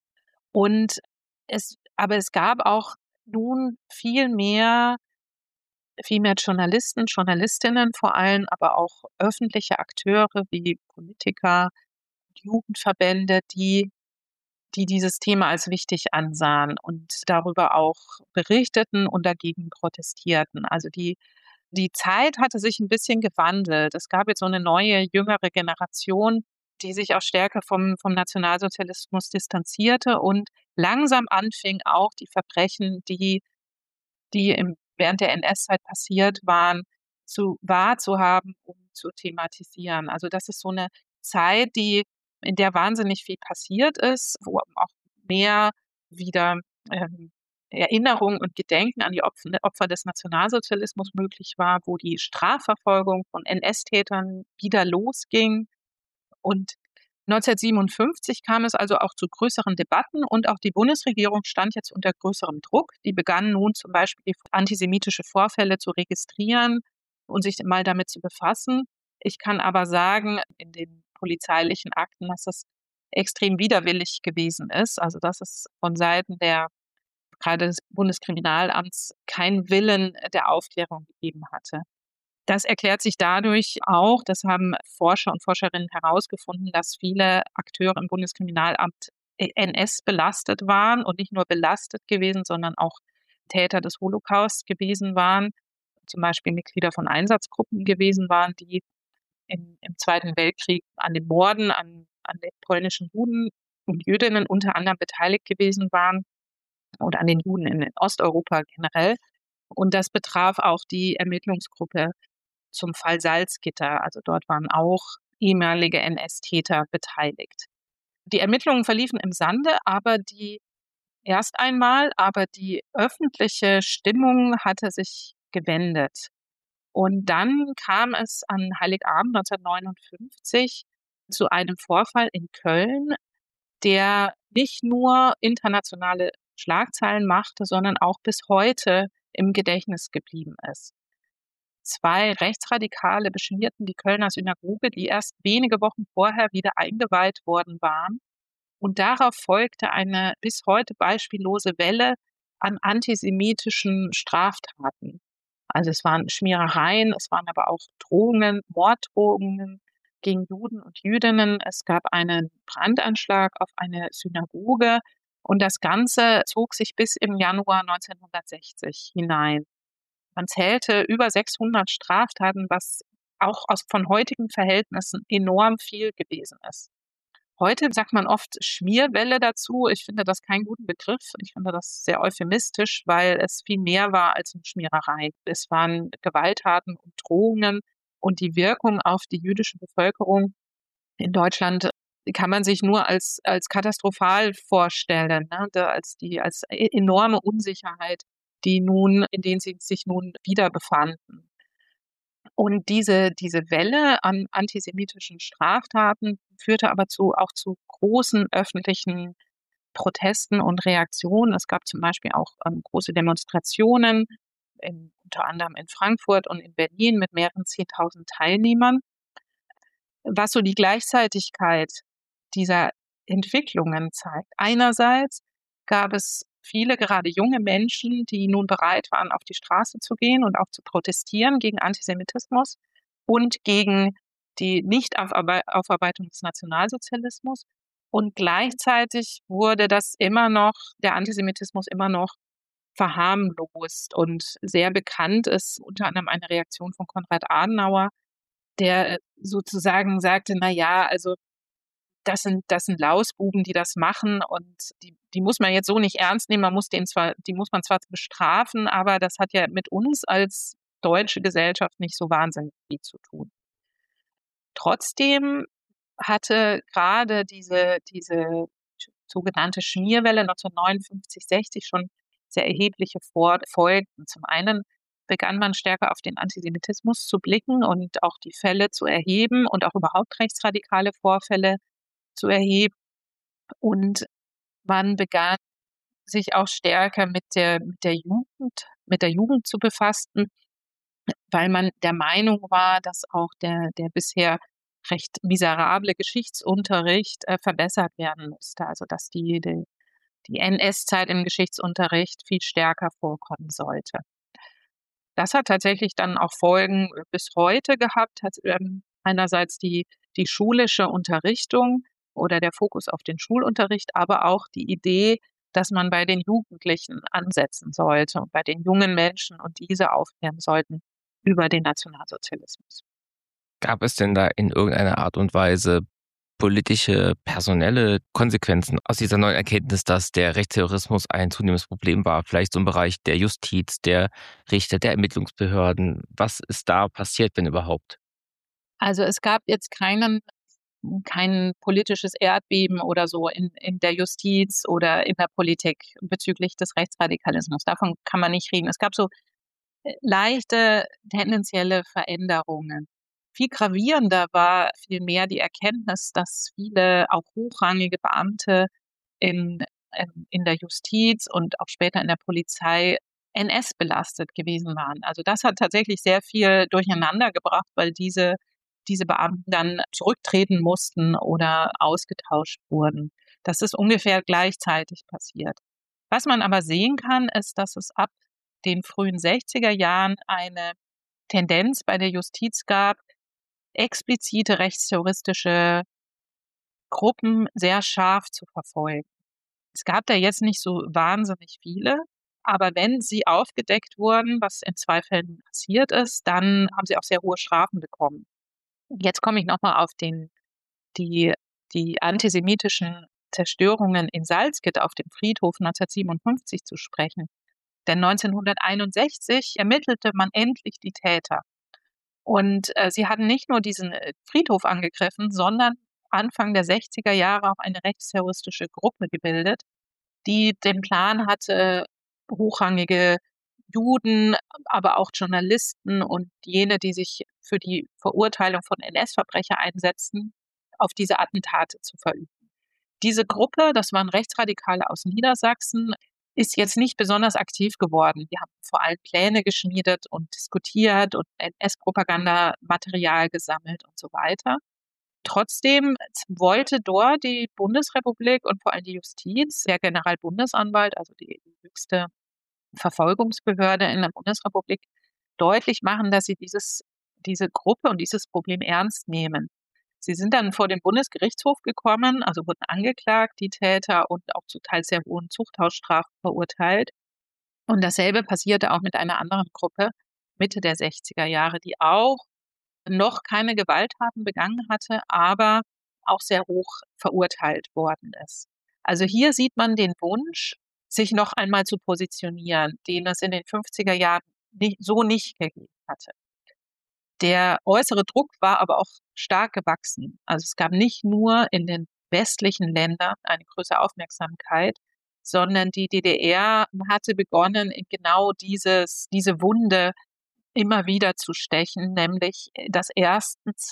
Und es, aber es gab auch nun viel mehr, viel mehr Journalisten, Journalistinnen vor allem, aber auch öffentliche Akteure wie Politiker, Jugendverbände, die die dieses Thema als wichtig ansahen und darüber auch berichteten und dagegen protestierten. Also die, die Zeit hatte sich ein bisschen gewandelt. Es gab jetzt so eine neue, jüngere Generation, die sich auch stärker vom, vom Nationalsozialismus distanzierte und langsam anfing, auch die Verbrechen, die, die im, während der N S-Zeit passiert waren, zu wahrzuhaben, um zu thematisieren. Also das ist so eine Zeit, die in der wahnsinnig viel passiert ist, wo auch mehr wieder ähm, Erinnerung und Gedenken an die Opfer, Opfer des Nationalsozialismus möglich war, wo die Strafverfolgung von N S-Tätern wieder losging. Und neunzehnhundertsiebenundfünfzig kam es also auch zu größeren Debatten und auch die Bundesregierung stand jetzt unter größerem Druck. Die begann nun zum Beispiel antisemitische Vorfälle zu registrieren und sich mal damit zu befassen. Ich kann aber sagen, in den polizeilichen Akten, dass das extrem widerwillig gewesen ist. Also dass es von Seiten der gerade des Bundeskriminalamts keinen Willen der Aufklärung gegeben hatte. Das erklärt sich dadurch auch, das haben Forscher und Forscherinnen herausgefunden, dass viele Akteure im Bundeskriminalamt N S belastet waren und nicht nur belastet gewesen, sondern auch Täter des Holocaust gewesen waren, zum Beispiel Mitglieder von Einsatzgruppen gewesen waren, die im, im Zweiten Weltkrieg an den Morden an, an den polnischen Juden und Jüdinnen unter anderem beteiligt gewesen waren oder an den Juden in Osteuropa generell. Und das betraf auch die Ermittlungsgruppe zum Fall Salzgitter. Also dort waren auch ehemalige N S-Täter beteiligt. Die Ermittlungen verliefen im Sande, aber die erst einmal, aber die öffentliche Stimmung hatte sich gewendet. Und dann kam es an Heiligabend neunzehnhundertneunundfünfzig zu einem Vorfall in Köln, der nicht nur internationale Schlagzeilen machte, sondern auch bis heute im Gedächtnis geblieben ist. Zwei Rechtsradikale beschmierten die Kölner Synagoge, die erst wenige Wochen vorher wieder eingeweiht worden waren. Und darauf folgte eine bis heute beispiellose Welle an antisemitischen Straftaten. Also es waren Schmierereien, es waren aber auch Drohungen, Morddrohungen gegen Juden und Jüdinnen. Es gab einen Brandanschlag auf eine Synagoge und das Ganze zog sich bis im Januar neunzehnhundertsechzig hinein. Man zählte über sechshundert Straftaten, was auch aus von heutigen Verhältnissen enorm viel gewesen ist. Heute sagt man oft Schmierwelle dazu. Ich finde das keinen guten Begriff. Ich finde das sehr euphemistisch, weil es viel mehr war als eine Schmiererei. Es waren Gewalttaten und Drohungen und die Wirkung auf die jüdische Bevölkerung in Deutschland kann man sich nur als, als katastrophal vorstellen, ne? Da als die, als enorme Unsicherheit, die nun, in denen sie sich nun wieder befanden. Und diese, diese Welle an antisemitischen Straftaten führte aber zu, auch zu großen öffentlichen Protesten und Reaktionen. Es gab zum Beispiel auch ähm, große Demonstrationen, in, unter anderem in Frankfurt und in Berlin mit mehreren zehntausend Teilnehmern. Was so die Gleichzeitigkeit dieser Entwicklungen zeigt. Einerseits gab es viele, gerade junge Menschen, die nun bereit waren, auf die Straße zu gehen und auch zu protestieren gegen Antisemitismus und gegen die Nichtaufarbeitung des Nationalsozialismus. Und gleichzeitig wurde das immer noch, der Antisemitismus immer noch verharmlost. Und sehr bekannt ist unter anderem eine Reaktion von Konrad Adenauer, der sozusagen sagte, na ja, also das sind, das sind Lausbuben, die das machen und die, die muss man jetzt so nicht ernst nehmen. Man muss den zwar, die muss man zwar bestrafen, aber das hat ja mit uns als deutsche Gesellschaft nicht so wahnsinnig viel zu tun. Trotzdem hatte gerade diese, diese sogenannte Schmierwelle neunzehnhundertneunundfünfzig sechzig schon sehr erhebliche Folgen. Zum einen begann man stärker auf den Antisemitismus zu blicken und auch die Fälle zu erheben und auch überhaupt rechtsradikale Vorfälle zu erheben. Und man begann sich auch stärker mit der, mit der Jugend, mit der Jugend zu befassen, weil man der Meinung war, dass auch der, der bisher recht miserable Geschichtsunterricht äh, verbessert werden musste. Also dass die, die, die N S-Zeit im Geschichtsunterricht viel stärker vorkommen sollte. Das hat tatsächlich dann auch Folgen bis heute gehabt. Hat, ähm, einerseits die, die schulische Unterrichtung oder der Fokus auf den Schulunterricht, aber auch die Idee, dass man bei den Jugendlichen ansetzen sollte und bei den jungen Menschen und diese aufklären sollten über den Nationalsozialismus. Gab es denn da in irgendeiner Art und Weise politische, personelle Konsequenzen aus dieser neuen Erkenntnis, dass der Rechtsterrorismus ein zunehmendes Problem war? Vielleicht so im Bereich der Justiz, der Richter, der Ermittlungsbehörden. Was ist da passiert, wenn überhaupt? Also es gab jetzt keinen, kein politisches Erdbeben oder so in, in der Justiz oder in der Politik bezüglich des Rechtsradikalismus. Davon kann man nicht reden. Es gab so leichte tendenzielle Veränderungen. Viel gravierender war vielmehr die Erkenntnis, dass viele auch hochrangige Beamte in, in der Justiz und auch später in der Polizei N S-belastet gewesen waren. Also das hat tatsächlich sehr viel durcheinander gebracht, weil diese, diese Beamten dann zurücktreten mussten oder ausgetauscht wurden. Das ist ungefähr gleichzeitig passiert. Was man aber sehen kann, ist, dass es ab den frühen sechziger Jahren eine Tendenz bei der Justiz gab, explizite rechtsterroristische Gruppen sehr scharf zu verfolgen. Es gab da jetzt nicht so wahnsinnig viele, aber wenn sie aufgedeckt wurden, was in zwei Fällen passiert ist, dann haben sie auch sehr hohe Strafen bekommen. Jetzt komme ich nochmal auf den, die, die antisemitischen Zerstörungen in Salzgitter auf dem Friedhof neunzehnhundertsiebenundfünfzig zu sprechen. Denn neunzehnhunderteinundsechzig ermittelte man endlich die Täter. Und äh, sie hatten nicht nur diesen Friedhof angegriffen, sondern Anfang der sechziger Jahre auch eine rechtsterroristische Gruppe gebildet, die den Plan hatte, hochrangige Juden, aber auch Journalisten und jene, die sich für die Verurteilung von N S-Verbrechern einsetzen, auf diese Attentate zu verüben. Diese Gruppe, das waren Rechtsradikale aus Niedersachsen, ist jetzt nicht besonders aktiv geworden. Die haben vor allem Pläne geschmiedet und diskutiert und N S-Propagandamaterial gesammelt und so weiter. Trotzdem wollte dort die Bundesrepublik und vor allem die Justiz, der Generalbundesanwalt, also die höchste Verfolgungsbehörde in der Bundesrepublik, deutlich machen, dass sie dieses, diese Gruppe und dieses Problem ernst nehmen. Sie sind dann vor den Bundesgerichtshof gekommen, also wurden angeklagt, die Täter, und auch zu teils sehr hohen Zuchthausstrafen verurteilt. Und dasselbe passierte auch mit einer anderen Gruppe Mitte der sechziger Jahre, die auch noch keine Gewalttaten begangen hatte, aber auch sehr hoch verurteilt worden ist. Also hier sieht man den Wunsch, sich noch einmal zu positionieren, den es in den fünfziger Jahren nicht, so nicht gegeben hatte. Der äußere Druck war aber auch stark gewachsen. Also es gab nicht nur in den westlichen Ländern eine größere Aufmerksamkeit, sondern die D D R hatte begonnen, in genau dieses, diese Wunde immer wieder zu stechen, nämlich, dass erstens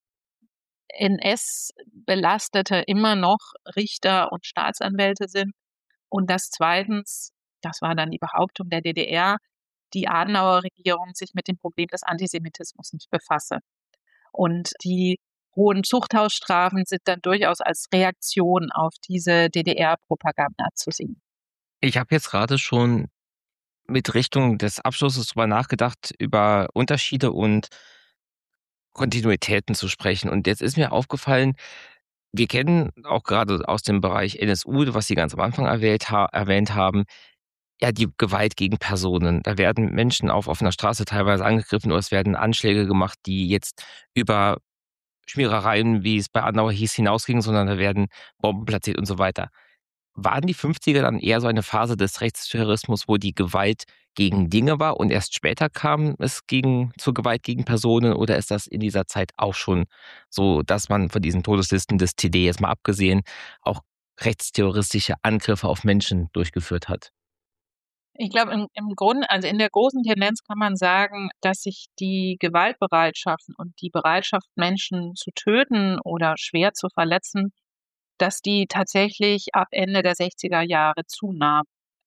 N S-Belastete immer noch Richter und Staatsanwälte sind und dass zweitens, das war dann die Behauptung der D D R, die Adenauer-Regierung sich mit dem Problem des Antisemitismus nicht befasse. Und die hohen Zuchthausstrafen sind dann durchaus als Reaktion auf diese D D R-Propaganda zu sehen. Ich habe jetzt gerade schon mit Richtung des Abschlusses drüber nachgedacht, über Unterschiede und Kontinuitäten zu sprechen. Und jetzt ist mir aufgefallen, wir kennen auch gerade aus dem Bereich N S U, was Sie ganz am Anfang erwähnt, ha- erwähnt haben, ja, die Gewalt gegen Personen. Da werden Menschen auf offener Straße teilweise angegriffen oder es werden Anschläge gemacht, die jetzt über Schmierereien, wie es bei Adenauer hieß, hinausging, sondern da werden Bomben platziert und so weiter. Waren die fünfziger dann eher so eine Phase des Rechtsterrorismus, wo die Gewalt gegen Dinge war und erst später kam es gegen, zur Gewalt gegen Personen, oder ist das in dieser Zeit auch schon so, dass man von diesen Todeslisten des T D jetzt mal abgesehen auch rechtsterroristische Angriffe auf Menschen durchgeführt hat? Ich glaube, im, im Grunde, also in der großen Tendenz kann man sagen, dass sich die Gewaltbereitschaft und die Bereitschaft, Menschen zu töten oder schwer zu verletzen, dass die tatsächlich ab Ende der sechziger Jahre zunahm.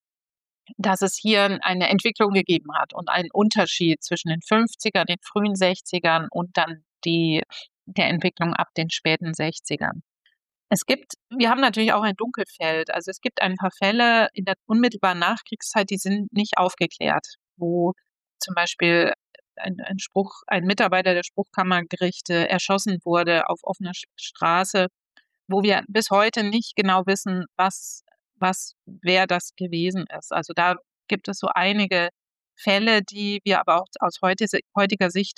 Dass es hier eine Entwicklung gegeben hat und einen Unterschied zwischen den fünfziger, den frühen sechzigern und dann die, der Entwicklung ab den späten sechzigern. Es gibt, wir haben natürlich auch ein Dunkelfeld. Also es gibt ein paar Fälle in der unmittelbaren Nachkriegszeit, die sind nicht aufgeklärt, wo zum Beispiel ein, ein Spruch, ein Mitarbeiter der Spruchkammergerichte erschossen wurde auf offener Straße, wo wir bis heute nicht genau wissen, was, was, wer das gewesen ist. Also da gibt es so einige Fälle, die wir aber auch aus heute, heutiger Sicht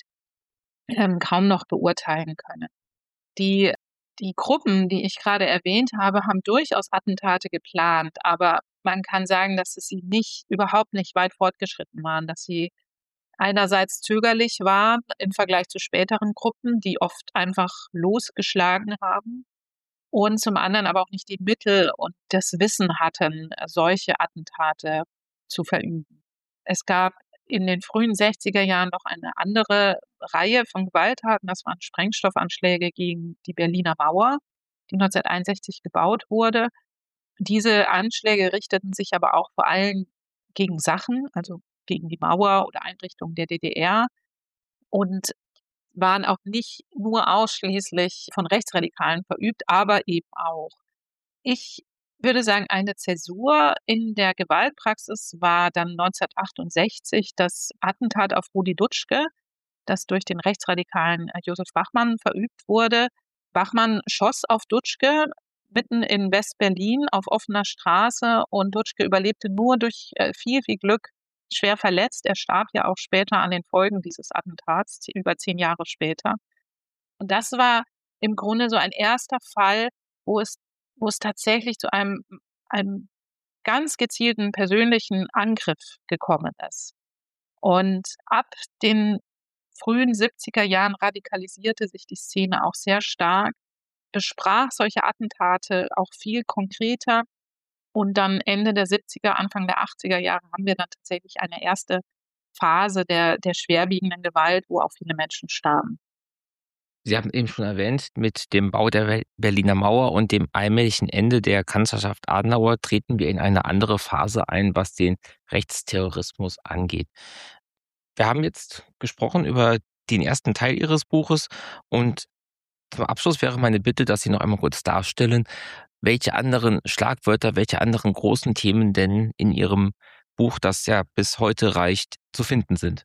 ähm, kaum noch beurteilen können. Die, die Gruppen, die ich gerade erwähnt habe, haben durchaus Attentate geplant, aber man kann sagen, dass es sie nicht, überhaupt nicht weit fortgeschritten waren, dass sie einerseits zögerlich waren im Vergleich zu späteren Gruppen, die oft einfach losgeschlagen haben, und zum anderen aber auch nicht die Mittel und das Wissen hatten, solche Attentate zu verüben. Es gab in den frühen sechziger Jahren noch eine andere Reihe von Gewalttaten. Das waren Sprengstoffanschläge gegen die Berliner Mauer, die neunzehnhunderteinundsechzig gebaut wurde. Diese Anschläge richteten sich aber auch vor allem gegen Sachen, also gegen die Mauer oder Einrichtungen der D D R, und waren auch nicht nur ausschließlich von Rechtsradikalen verübt, aber eben auch. Ich würde sagen, eine Zäsur in der Gewaltpraxis war dann neunzehnhundertachtundsechzig das Attentat auf Rudi Dutschke, das durch den Rechtsradikalen Josef Bachmann verübt wurde. Bachmann schoss auf Dutschke mitten in West-Berlin auf offener Straße, und Dutschke überlebte nur durch äh, viel, viel Glück, schwer verletzt. Er starb ja auch später an den Folgen dieses Attentats, über zehn Jahre später. Und das war im Grunde so ein erster Fall, wo es, wo es tatsächlich zu einem, einem ganz gezielten persönlichen Angriff gekommen ist. Und ab den frühen siebziger Jahren radikalisierte sich die Szene auch sehr stark, besprach solche Attentate auch viel konkreter. Und dann Ende der siebziger, Anfang der achtziger Jahre haben wir dann tatsächlich eine erste Phase der, der schwerwiegenden Gewalt, wo auch viele Menschen starben. Sie haben eben schon erwähnt, mit dem Bau der Berliner Mauer und dem allmählichen Ende der Kanzlerschaft Adenauer treten wir in eine andere Phase ein, was den Rechtsterrorismus angeht. Wir haben jetzt gesprochen über den ersten Teil Ihres Buches, und zum Abschluss wäre meine Bitte, dass Sie noch einmal kurz darstellen, welche anderen Schlagwörter, welche anderen großen Themen denn in Ihrem Buch, das ja bis heute reicht, zu finden sind.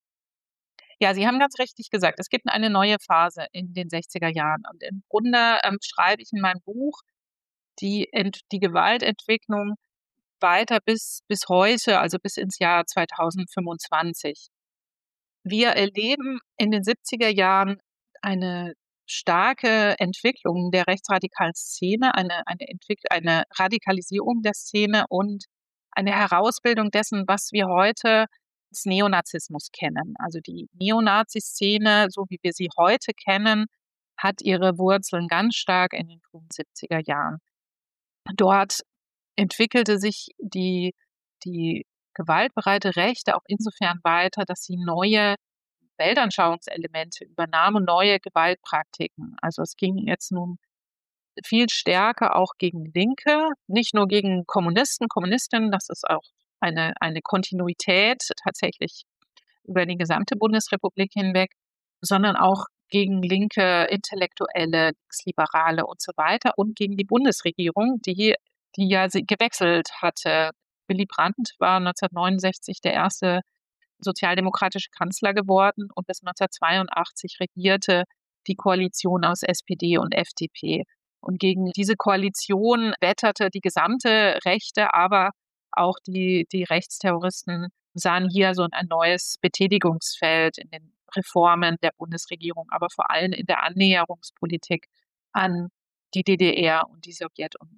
Ja, Sie haben ganz richtig gesagt, es gibt eine neue Phase in den sechziger Jahren. Und im Grunde ähm, schreibe ich in meinem Buch die, Ent die Gewaltentwicklung weiter bis, bis heute, also bis ins Jahr zweitausendfünfundzwanzig. Wir erleben in den siebziger Jahren eine starke Entwicklung der rechtsradikalen Szene, eine, eine, Entwick- eine Radikalisierung der Szene und eine Herausbildung dessen, was wir heute als Neonazismus kennen. Also die Neonazi-Szene, so wie wir sie heute kennen, hat ihre Wurzeln ganz stark in den frühen siebziger Jahren. Dort entwickelte sich die, die gewaltbereite Rechte auch insofern weiter, dass sie neue Weltanschauungselemente übernahm und neue Gewaltpraktiken. Also es ging jetzt nun viel stärker auch gegen Linke, nicht nur gegen Kommunisten, Kommunistinnen, das ist auch eine, eine Kontinuität tatsächlich über die gesamte Bundesrepublik hinweg, sondern auch gegen linke Intellektuelle, Linksliberale und so weiter und gegen die Bundesregierung, die, die ja gewechselt hatte. Willy Brandt war neunzehnhundertneunundsechzig der erste sozialdemokratische Kanzler geworden, und bis neunzehnhundertzweiundachtzig regierte die Koalition aus S P D und F D P. Und gegen diese Koalition wetterte die gesamte Rechte, aber auch die, die Rechtsterroristen sahen hier so ein neues Betätigungsfeld in den Reformen der Bundesregierung, aber vor allem in der Annäherungspolitik an die D D R und die Sowjetunion.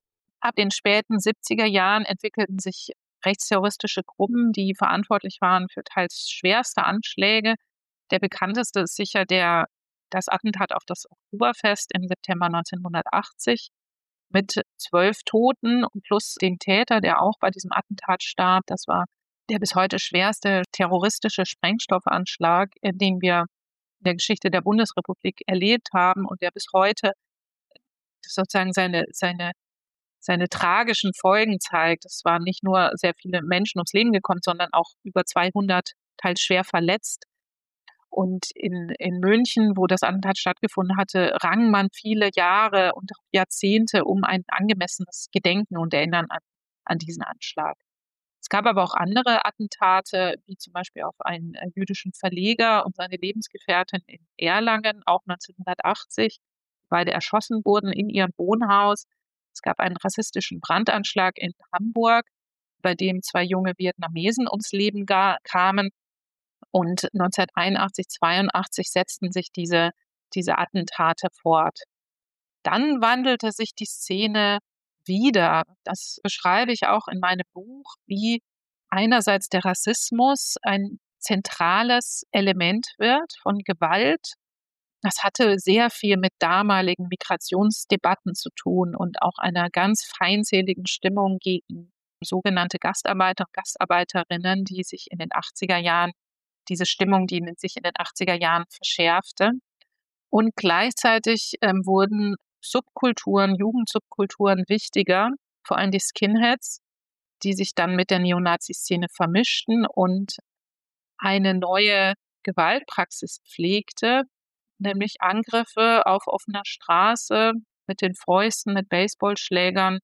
Ab den späten siebziger Jahren entwickelten sich rechtsterroristische Gruppen, die verantwortlich waren für teils schwerste Anschläge. Der bekannteste ist sicher der, das Attentat auf das Oktoberfest im September neunzehnhundertachtzig mit zwölf Toten plus den Täter, der auch bei diesem Attentat starb. Das war der bis heute schwerste terroristische Sprengstoffanschlag, den wir in der Geschichte der Bundesrepublik erlebt haben und der bis heute sozusagen seine, seine, seine tragischen Folgen zeigt. Es waren nicht nur sehr viele Menschen ums Leben gekommen, sondern auch über zweihundert teils schwer verletzt. Und in, in München, wo das Attentat stattgefunden hatte, rang man viele Jahre und auch Jahrzehnte um ein angemessenes Gedenken und Erinnern an, an diesen Anschlag. Es gab aber auch andere Attentate, wie zum Beispiel auf einen äh, jüdischen Verleger und seine Lebensgefährtin in Erlangen, auch neunzehnhundertachtzig. Beide erschossen wurden in ihrem Wohnhaus. Es gab einen rassistischen Brandanschlag in Hamburg, bei dem zwei junge Vietnamesen ums Leben ga- kamen. Und neunzehnhunderteinundachtzig, zweiundachtzig setzten sich diese, diese Attentate fort. Dann wandelte sich die Szene wieder. Das beschreibe ich auch in meinem Buch, wie einerseits der Rassismus ein zentrales Element wird von Gewalt. Das hatte sehr viel mit damaligen Migrationsdebatten zu tun und auch einer ganz feindseligen Stimmung gegen sogenannte Gastarbeiter und Gastarbeiterinnen, die sich in den achtziger Jahren, diese Stimmung, die sich in den achtziger Jahren verschärfte. Und gleichzeitig ähm, wurden Subkulturen, Jugendsubkulturen wichtiger, vor allem die Skinheads, die sich dann mit der Neonazi-Szene vermischten und eine neue Gewaltpraxis pflegte, nämlich Angriffe auf offener Straße mit den Fäusten, mit Baseballschlägern,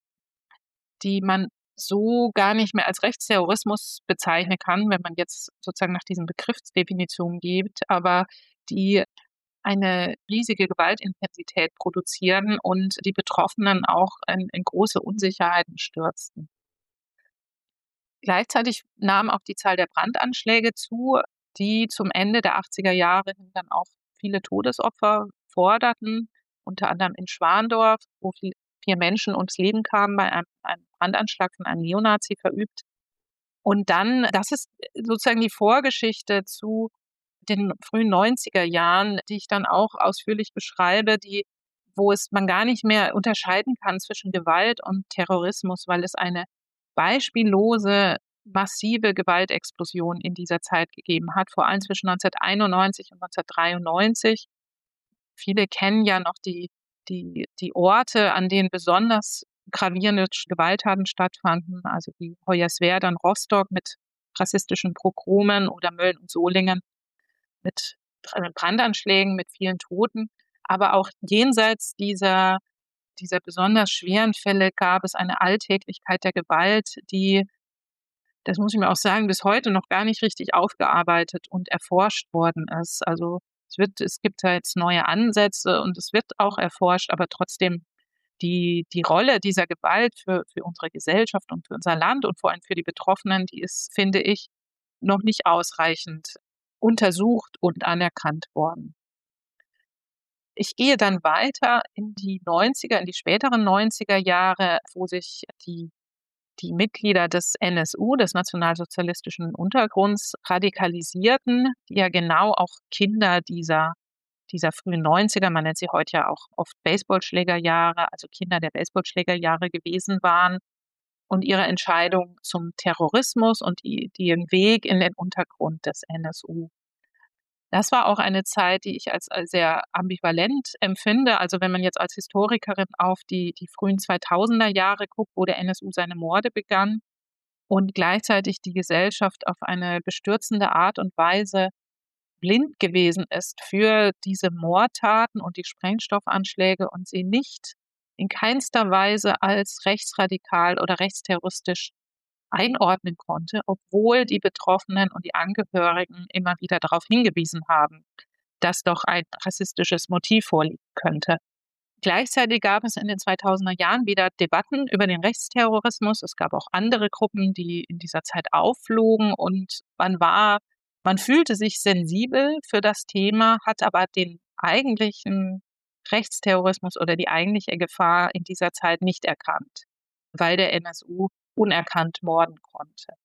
die man so gar nicht mehr als Rechtsterrorismus bezeichnen kann, wenn man jetzt sozusagen nach diesen Begriffsdefinitionen geht, aber die eine riesige Gewaltintensität produzieren und die Betroffenen auch in, in große Unsicherheiten stürzten. Gleichzeitig nahm auch die Zahl der Brandanschläge zu, die zum Ende der achtziger Jahre hin dann auch viele Todesopfer forderten, unter anderem in Schwandorf, wo viel, vier Menschen ums Leben kamen bei einem, einem Brandanschlag von einem Neonazi verübt. Und dann, das ist sozusagen die Vorgeschichte zu den frühen neunziger Jahren, die ich dann auch ausführlich beschreibe, die, wo es man gar nicht mehr unterscheiden kann zwischen Gewalt und Terrorismus, weil es eine beispiellose, massive Gewaltexplosion in dieser Zeit gegeben hat, vor allem zwischen neunzehnhunderteinundneunzig und neunzehnhundertdreiundneunzig. Viele kennen ja noch die, die, die Orte, an denen besonders gravierende Gewalttaten stattfanden, also wie Hoyerswerda in Rostock mit rassistischen Pogromen oder Mölln und Solingen mit Brandanschlägen, mit vielen Toten. Aber auch jenseits dieser, dieser besonders schweren Fälle gab es eine Alltäglichkeit der Gewalt, die, das muss ich mir auch sagen, bis heute noch gar nicht richtig aufgearbeitet und erforscht worden ist. Also es wird, es gibt da jetzt neue Ansätze und es wird auch erforscht, aber trotzdem die, die Rolle dieser Gewalt für, für unsere Gesellschaft und für unser Land und vor allem für die Betroffenen, die ist, finde ich, noch nicht ausreichend untersucht und anerkannt worden. Ich gehe dann weiter in die neunziger, in die späteren neunziger Jahre, wo sich die, die Mitglieder des N S U, des nationalsozialistischen Untergrunds, radikalisierten, die ja genau auch Kinder dieser, dieser frühen neunziger, man nennt sie heute ja auch oft Baseballschlägerjahre, also Kinder der Baseballschlägerjahre gewesen waren und ihre Entscheidung zum Terrorismus und die, ihren Weg in den Untergrund des N S U. Das war auch eine Zeit, die ich als, als sehr ambivalent empfinde. Also wenn man jetzt als Historikerin auf die, die frühen zweitausender Jahre guckt, wo der N S U seine Morde begann und gleichzeitig die Gesellschaft auf eine bestürzende Art und Weise blind gewesen ist für diese Mordtaten und die Sprengstoffanschläge und sie nicht in keinster Weise als rechtsradikal oder rechtsterroristisch einordnen konnte, obwohl die Betroffenen und die Angehörigen immer wieder darauf hingewiesen haben, dass doch ein rassistisches Motiv vorliegen könnte. Gleichzeitig gab es in den zweitausender Jahren wieder Debatten über den Rechtsterrorismus. Es gab auch andere Gruppen, die in dieser Zeit aufflogen und man war, man fühlte sich sensibel für das Thema, hat aber den eigentlichen Rechtsterrorismus oder die eigentliche Gefahr in dieser Zeit nicht erkannt, weil der N S U unerkannt morden konnte.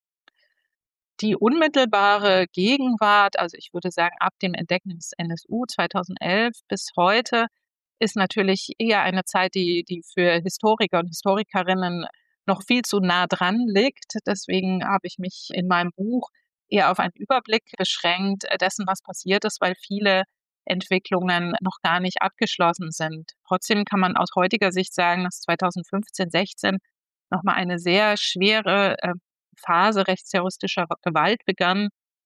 Die unmittelbare Gegenwart, also ich würde sagen ab dem Entdecken des N S U zweitausendelf bis heute, ist natürlich eher eine Zeit, die, die für Historiker und Historikerinnen noch viel zu nah dran liegt. Deswegen habe ich mich in meinem Buch eher auf einen Überblick beschränkt dessen, was passiert ist, weil viele Entwicklungen noch gar nicht abgeschlossen sind. Trotzdem kann man aus heutiger Sicht sagen, dass zweitausendfünfzehn, sechzehn nochmal eine sehr schwere äh, Phase rechtsterroristischer Gewalt begann,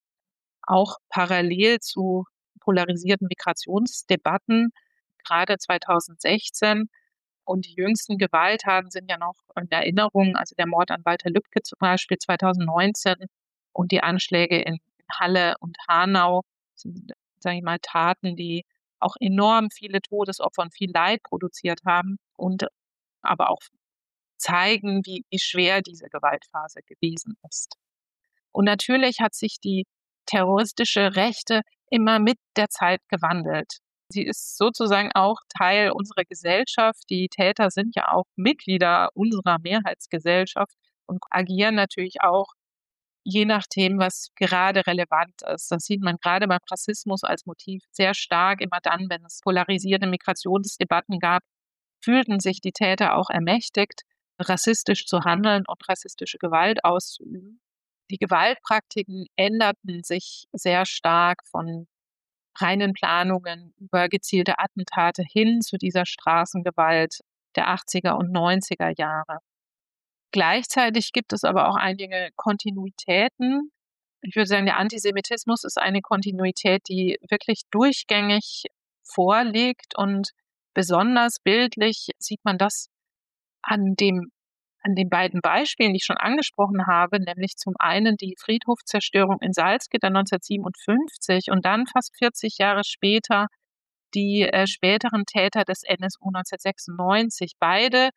auch parallel zu polarisierten Migrationsdebatten, gerade zweitausendsechzehn. Und die jüngsten Gewalttaten sind ja noch in Erinnerung, also der Mord an Walter Lübcke zum Beispiel zweitausendneunzehn und die Anschläge in Halle und Hanau sind, sage ich mal, Taten, die auch enorm viele Todesopfer und viel Leid produziert haben und aber auch zeigen, wie, wie schwer diese Gewaltphase gewesen ist. Und natürlich hat sich die terroristische Rechte immer mit der Zeit gewandelt. Sie ist sozusagen auch Teil unserer Gesellschaft. Die Täter sind ja auch Mitglieder unserer Mehrheitsgesellschaft und agieren natürlich auch je nachdem, was gerade relevant ist. Das sieht man gerade beim Rassismus als Motiv sehr stark. Immer dann, wenn es polarisierte Migrationsdebatten gab, fühlten sich die Täter auch ermächtigt, rassistisch zu handeln und rassistische Gewalt auszuüben. Die Gewaltpraktiken änderten sich sehr stark von reinen Planungen über gezielte Attentate hin zu dieser Straßengewalt der achtziger und neunziger Jahre. Gleichzeitig gibt es aber auch einige Kontinuitäten. Ich würde sagen, der Antisemitismus ist eine Kontinuität, die wirklich durchgängig vorliegt und besonders bildlich sieht man das an dem an den beiden Beispielen, die ich schon angesprochen habe, nämlich zum einen die Friedhofzerstörung in Salzgitter neunzehnhundertsiebenundfünfzig und dann fast vierzig Jahre später die äh, späteren Täter des N S U neunzehnhundertsechsundneunzig. Beide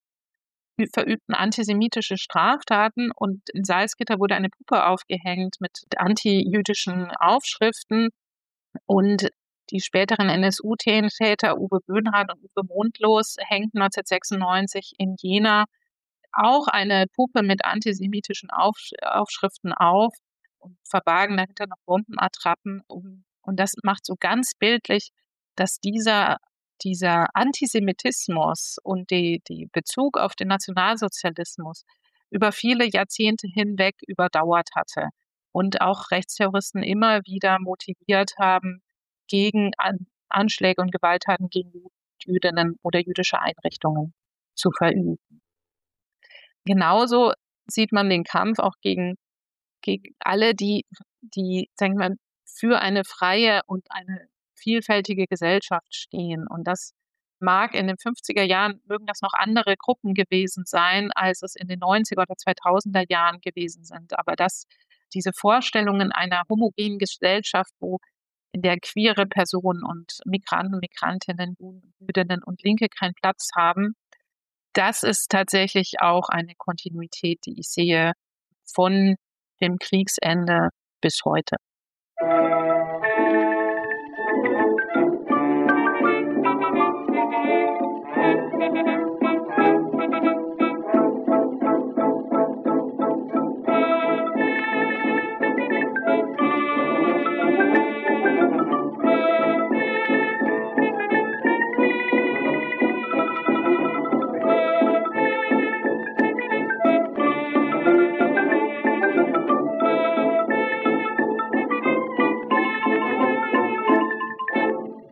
verübten antisemitische Straftaten und in Salzgitter wurde eine Puppe aufgehängt mit antijüdischen Aufschriften und die späteren N S U-Täter Uwe Böhnhardt und Uwe Mondlos hängten neunzehnhundertsechsundneunzig in Jena auch eine Puppe mit antisemitischen Aufsch- Aufschriften auf und verbargen dahinter noch Bombenattrappen. Und, und das macht so ganz bildlich, dass dieser, dieser Antisemitismus und die, die Bezug auf den Nationalsozialismus über viele Jahrzehnte hinweg überdauert hatte und auch Rechtsterroristen immer wieder motiviert haben, gegen An- Anschläge und Gewalttaten gegen Jüdinnen oder jüdische Einrichtungen zu verüben. Genauso sieht man den Kampf auch gegen, gegen alle, die, die, sagen wir mal, für eine freie und eine vielfältige Gesellschaft stehen. Und das mag in den fünfziger Jahren, mögen das noch andere Gruppen gewesen sein, als es in den neunziger oder zweitausender Jahren gewesen sind. Aber dass diese Vorstellungen einer homogenen Gesellschaft, wo in der queere Personen und Migranten, Migrantinnen, Jüdinnen und Linke keinen Platz haben, das ist tatsächlich auch eine Kontinuität, die ich sehe von dem Kriegsende bis heute.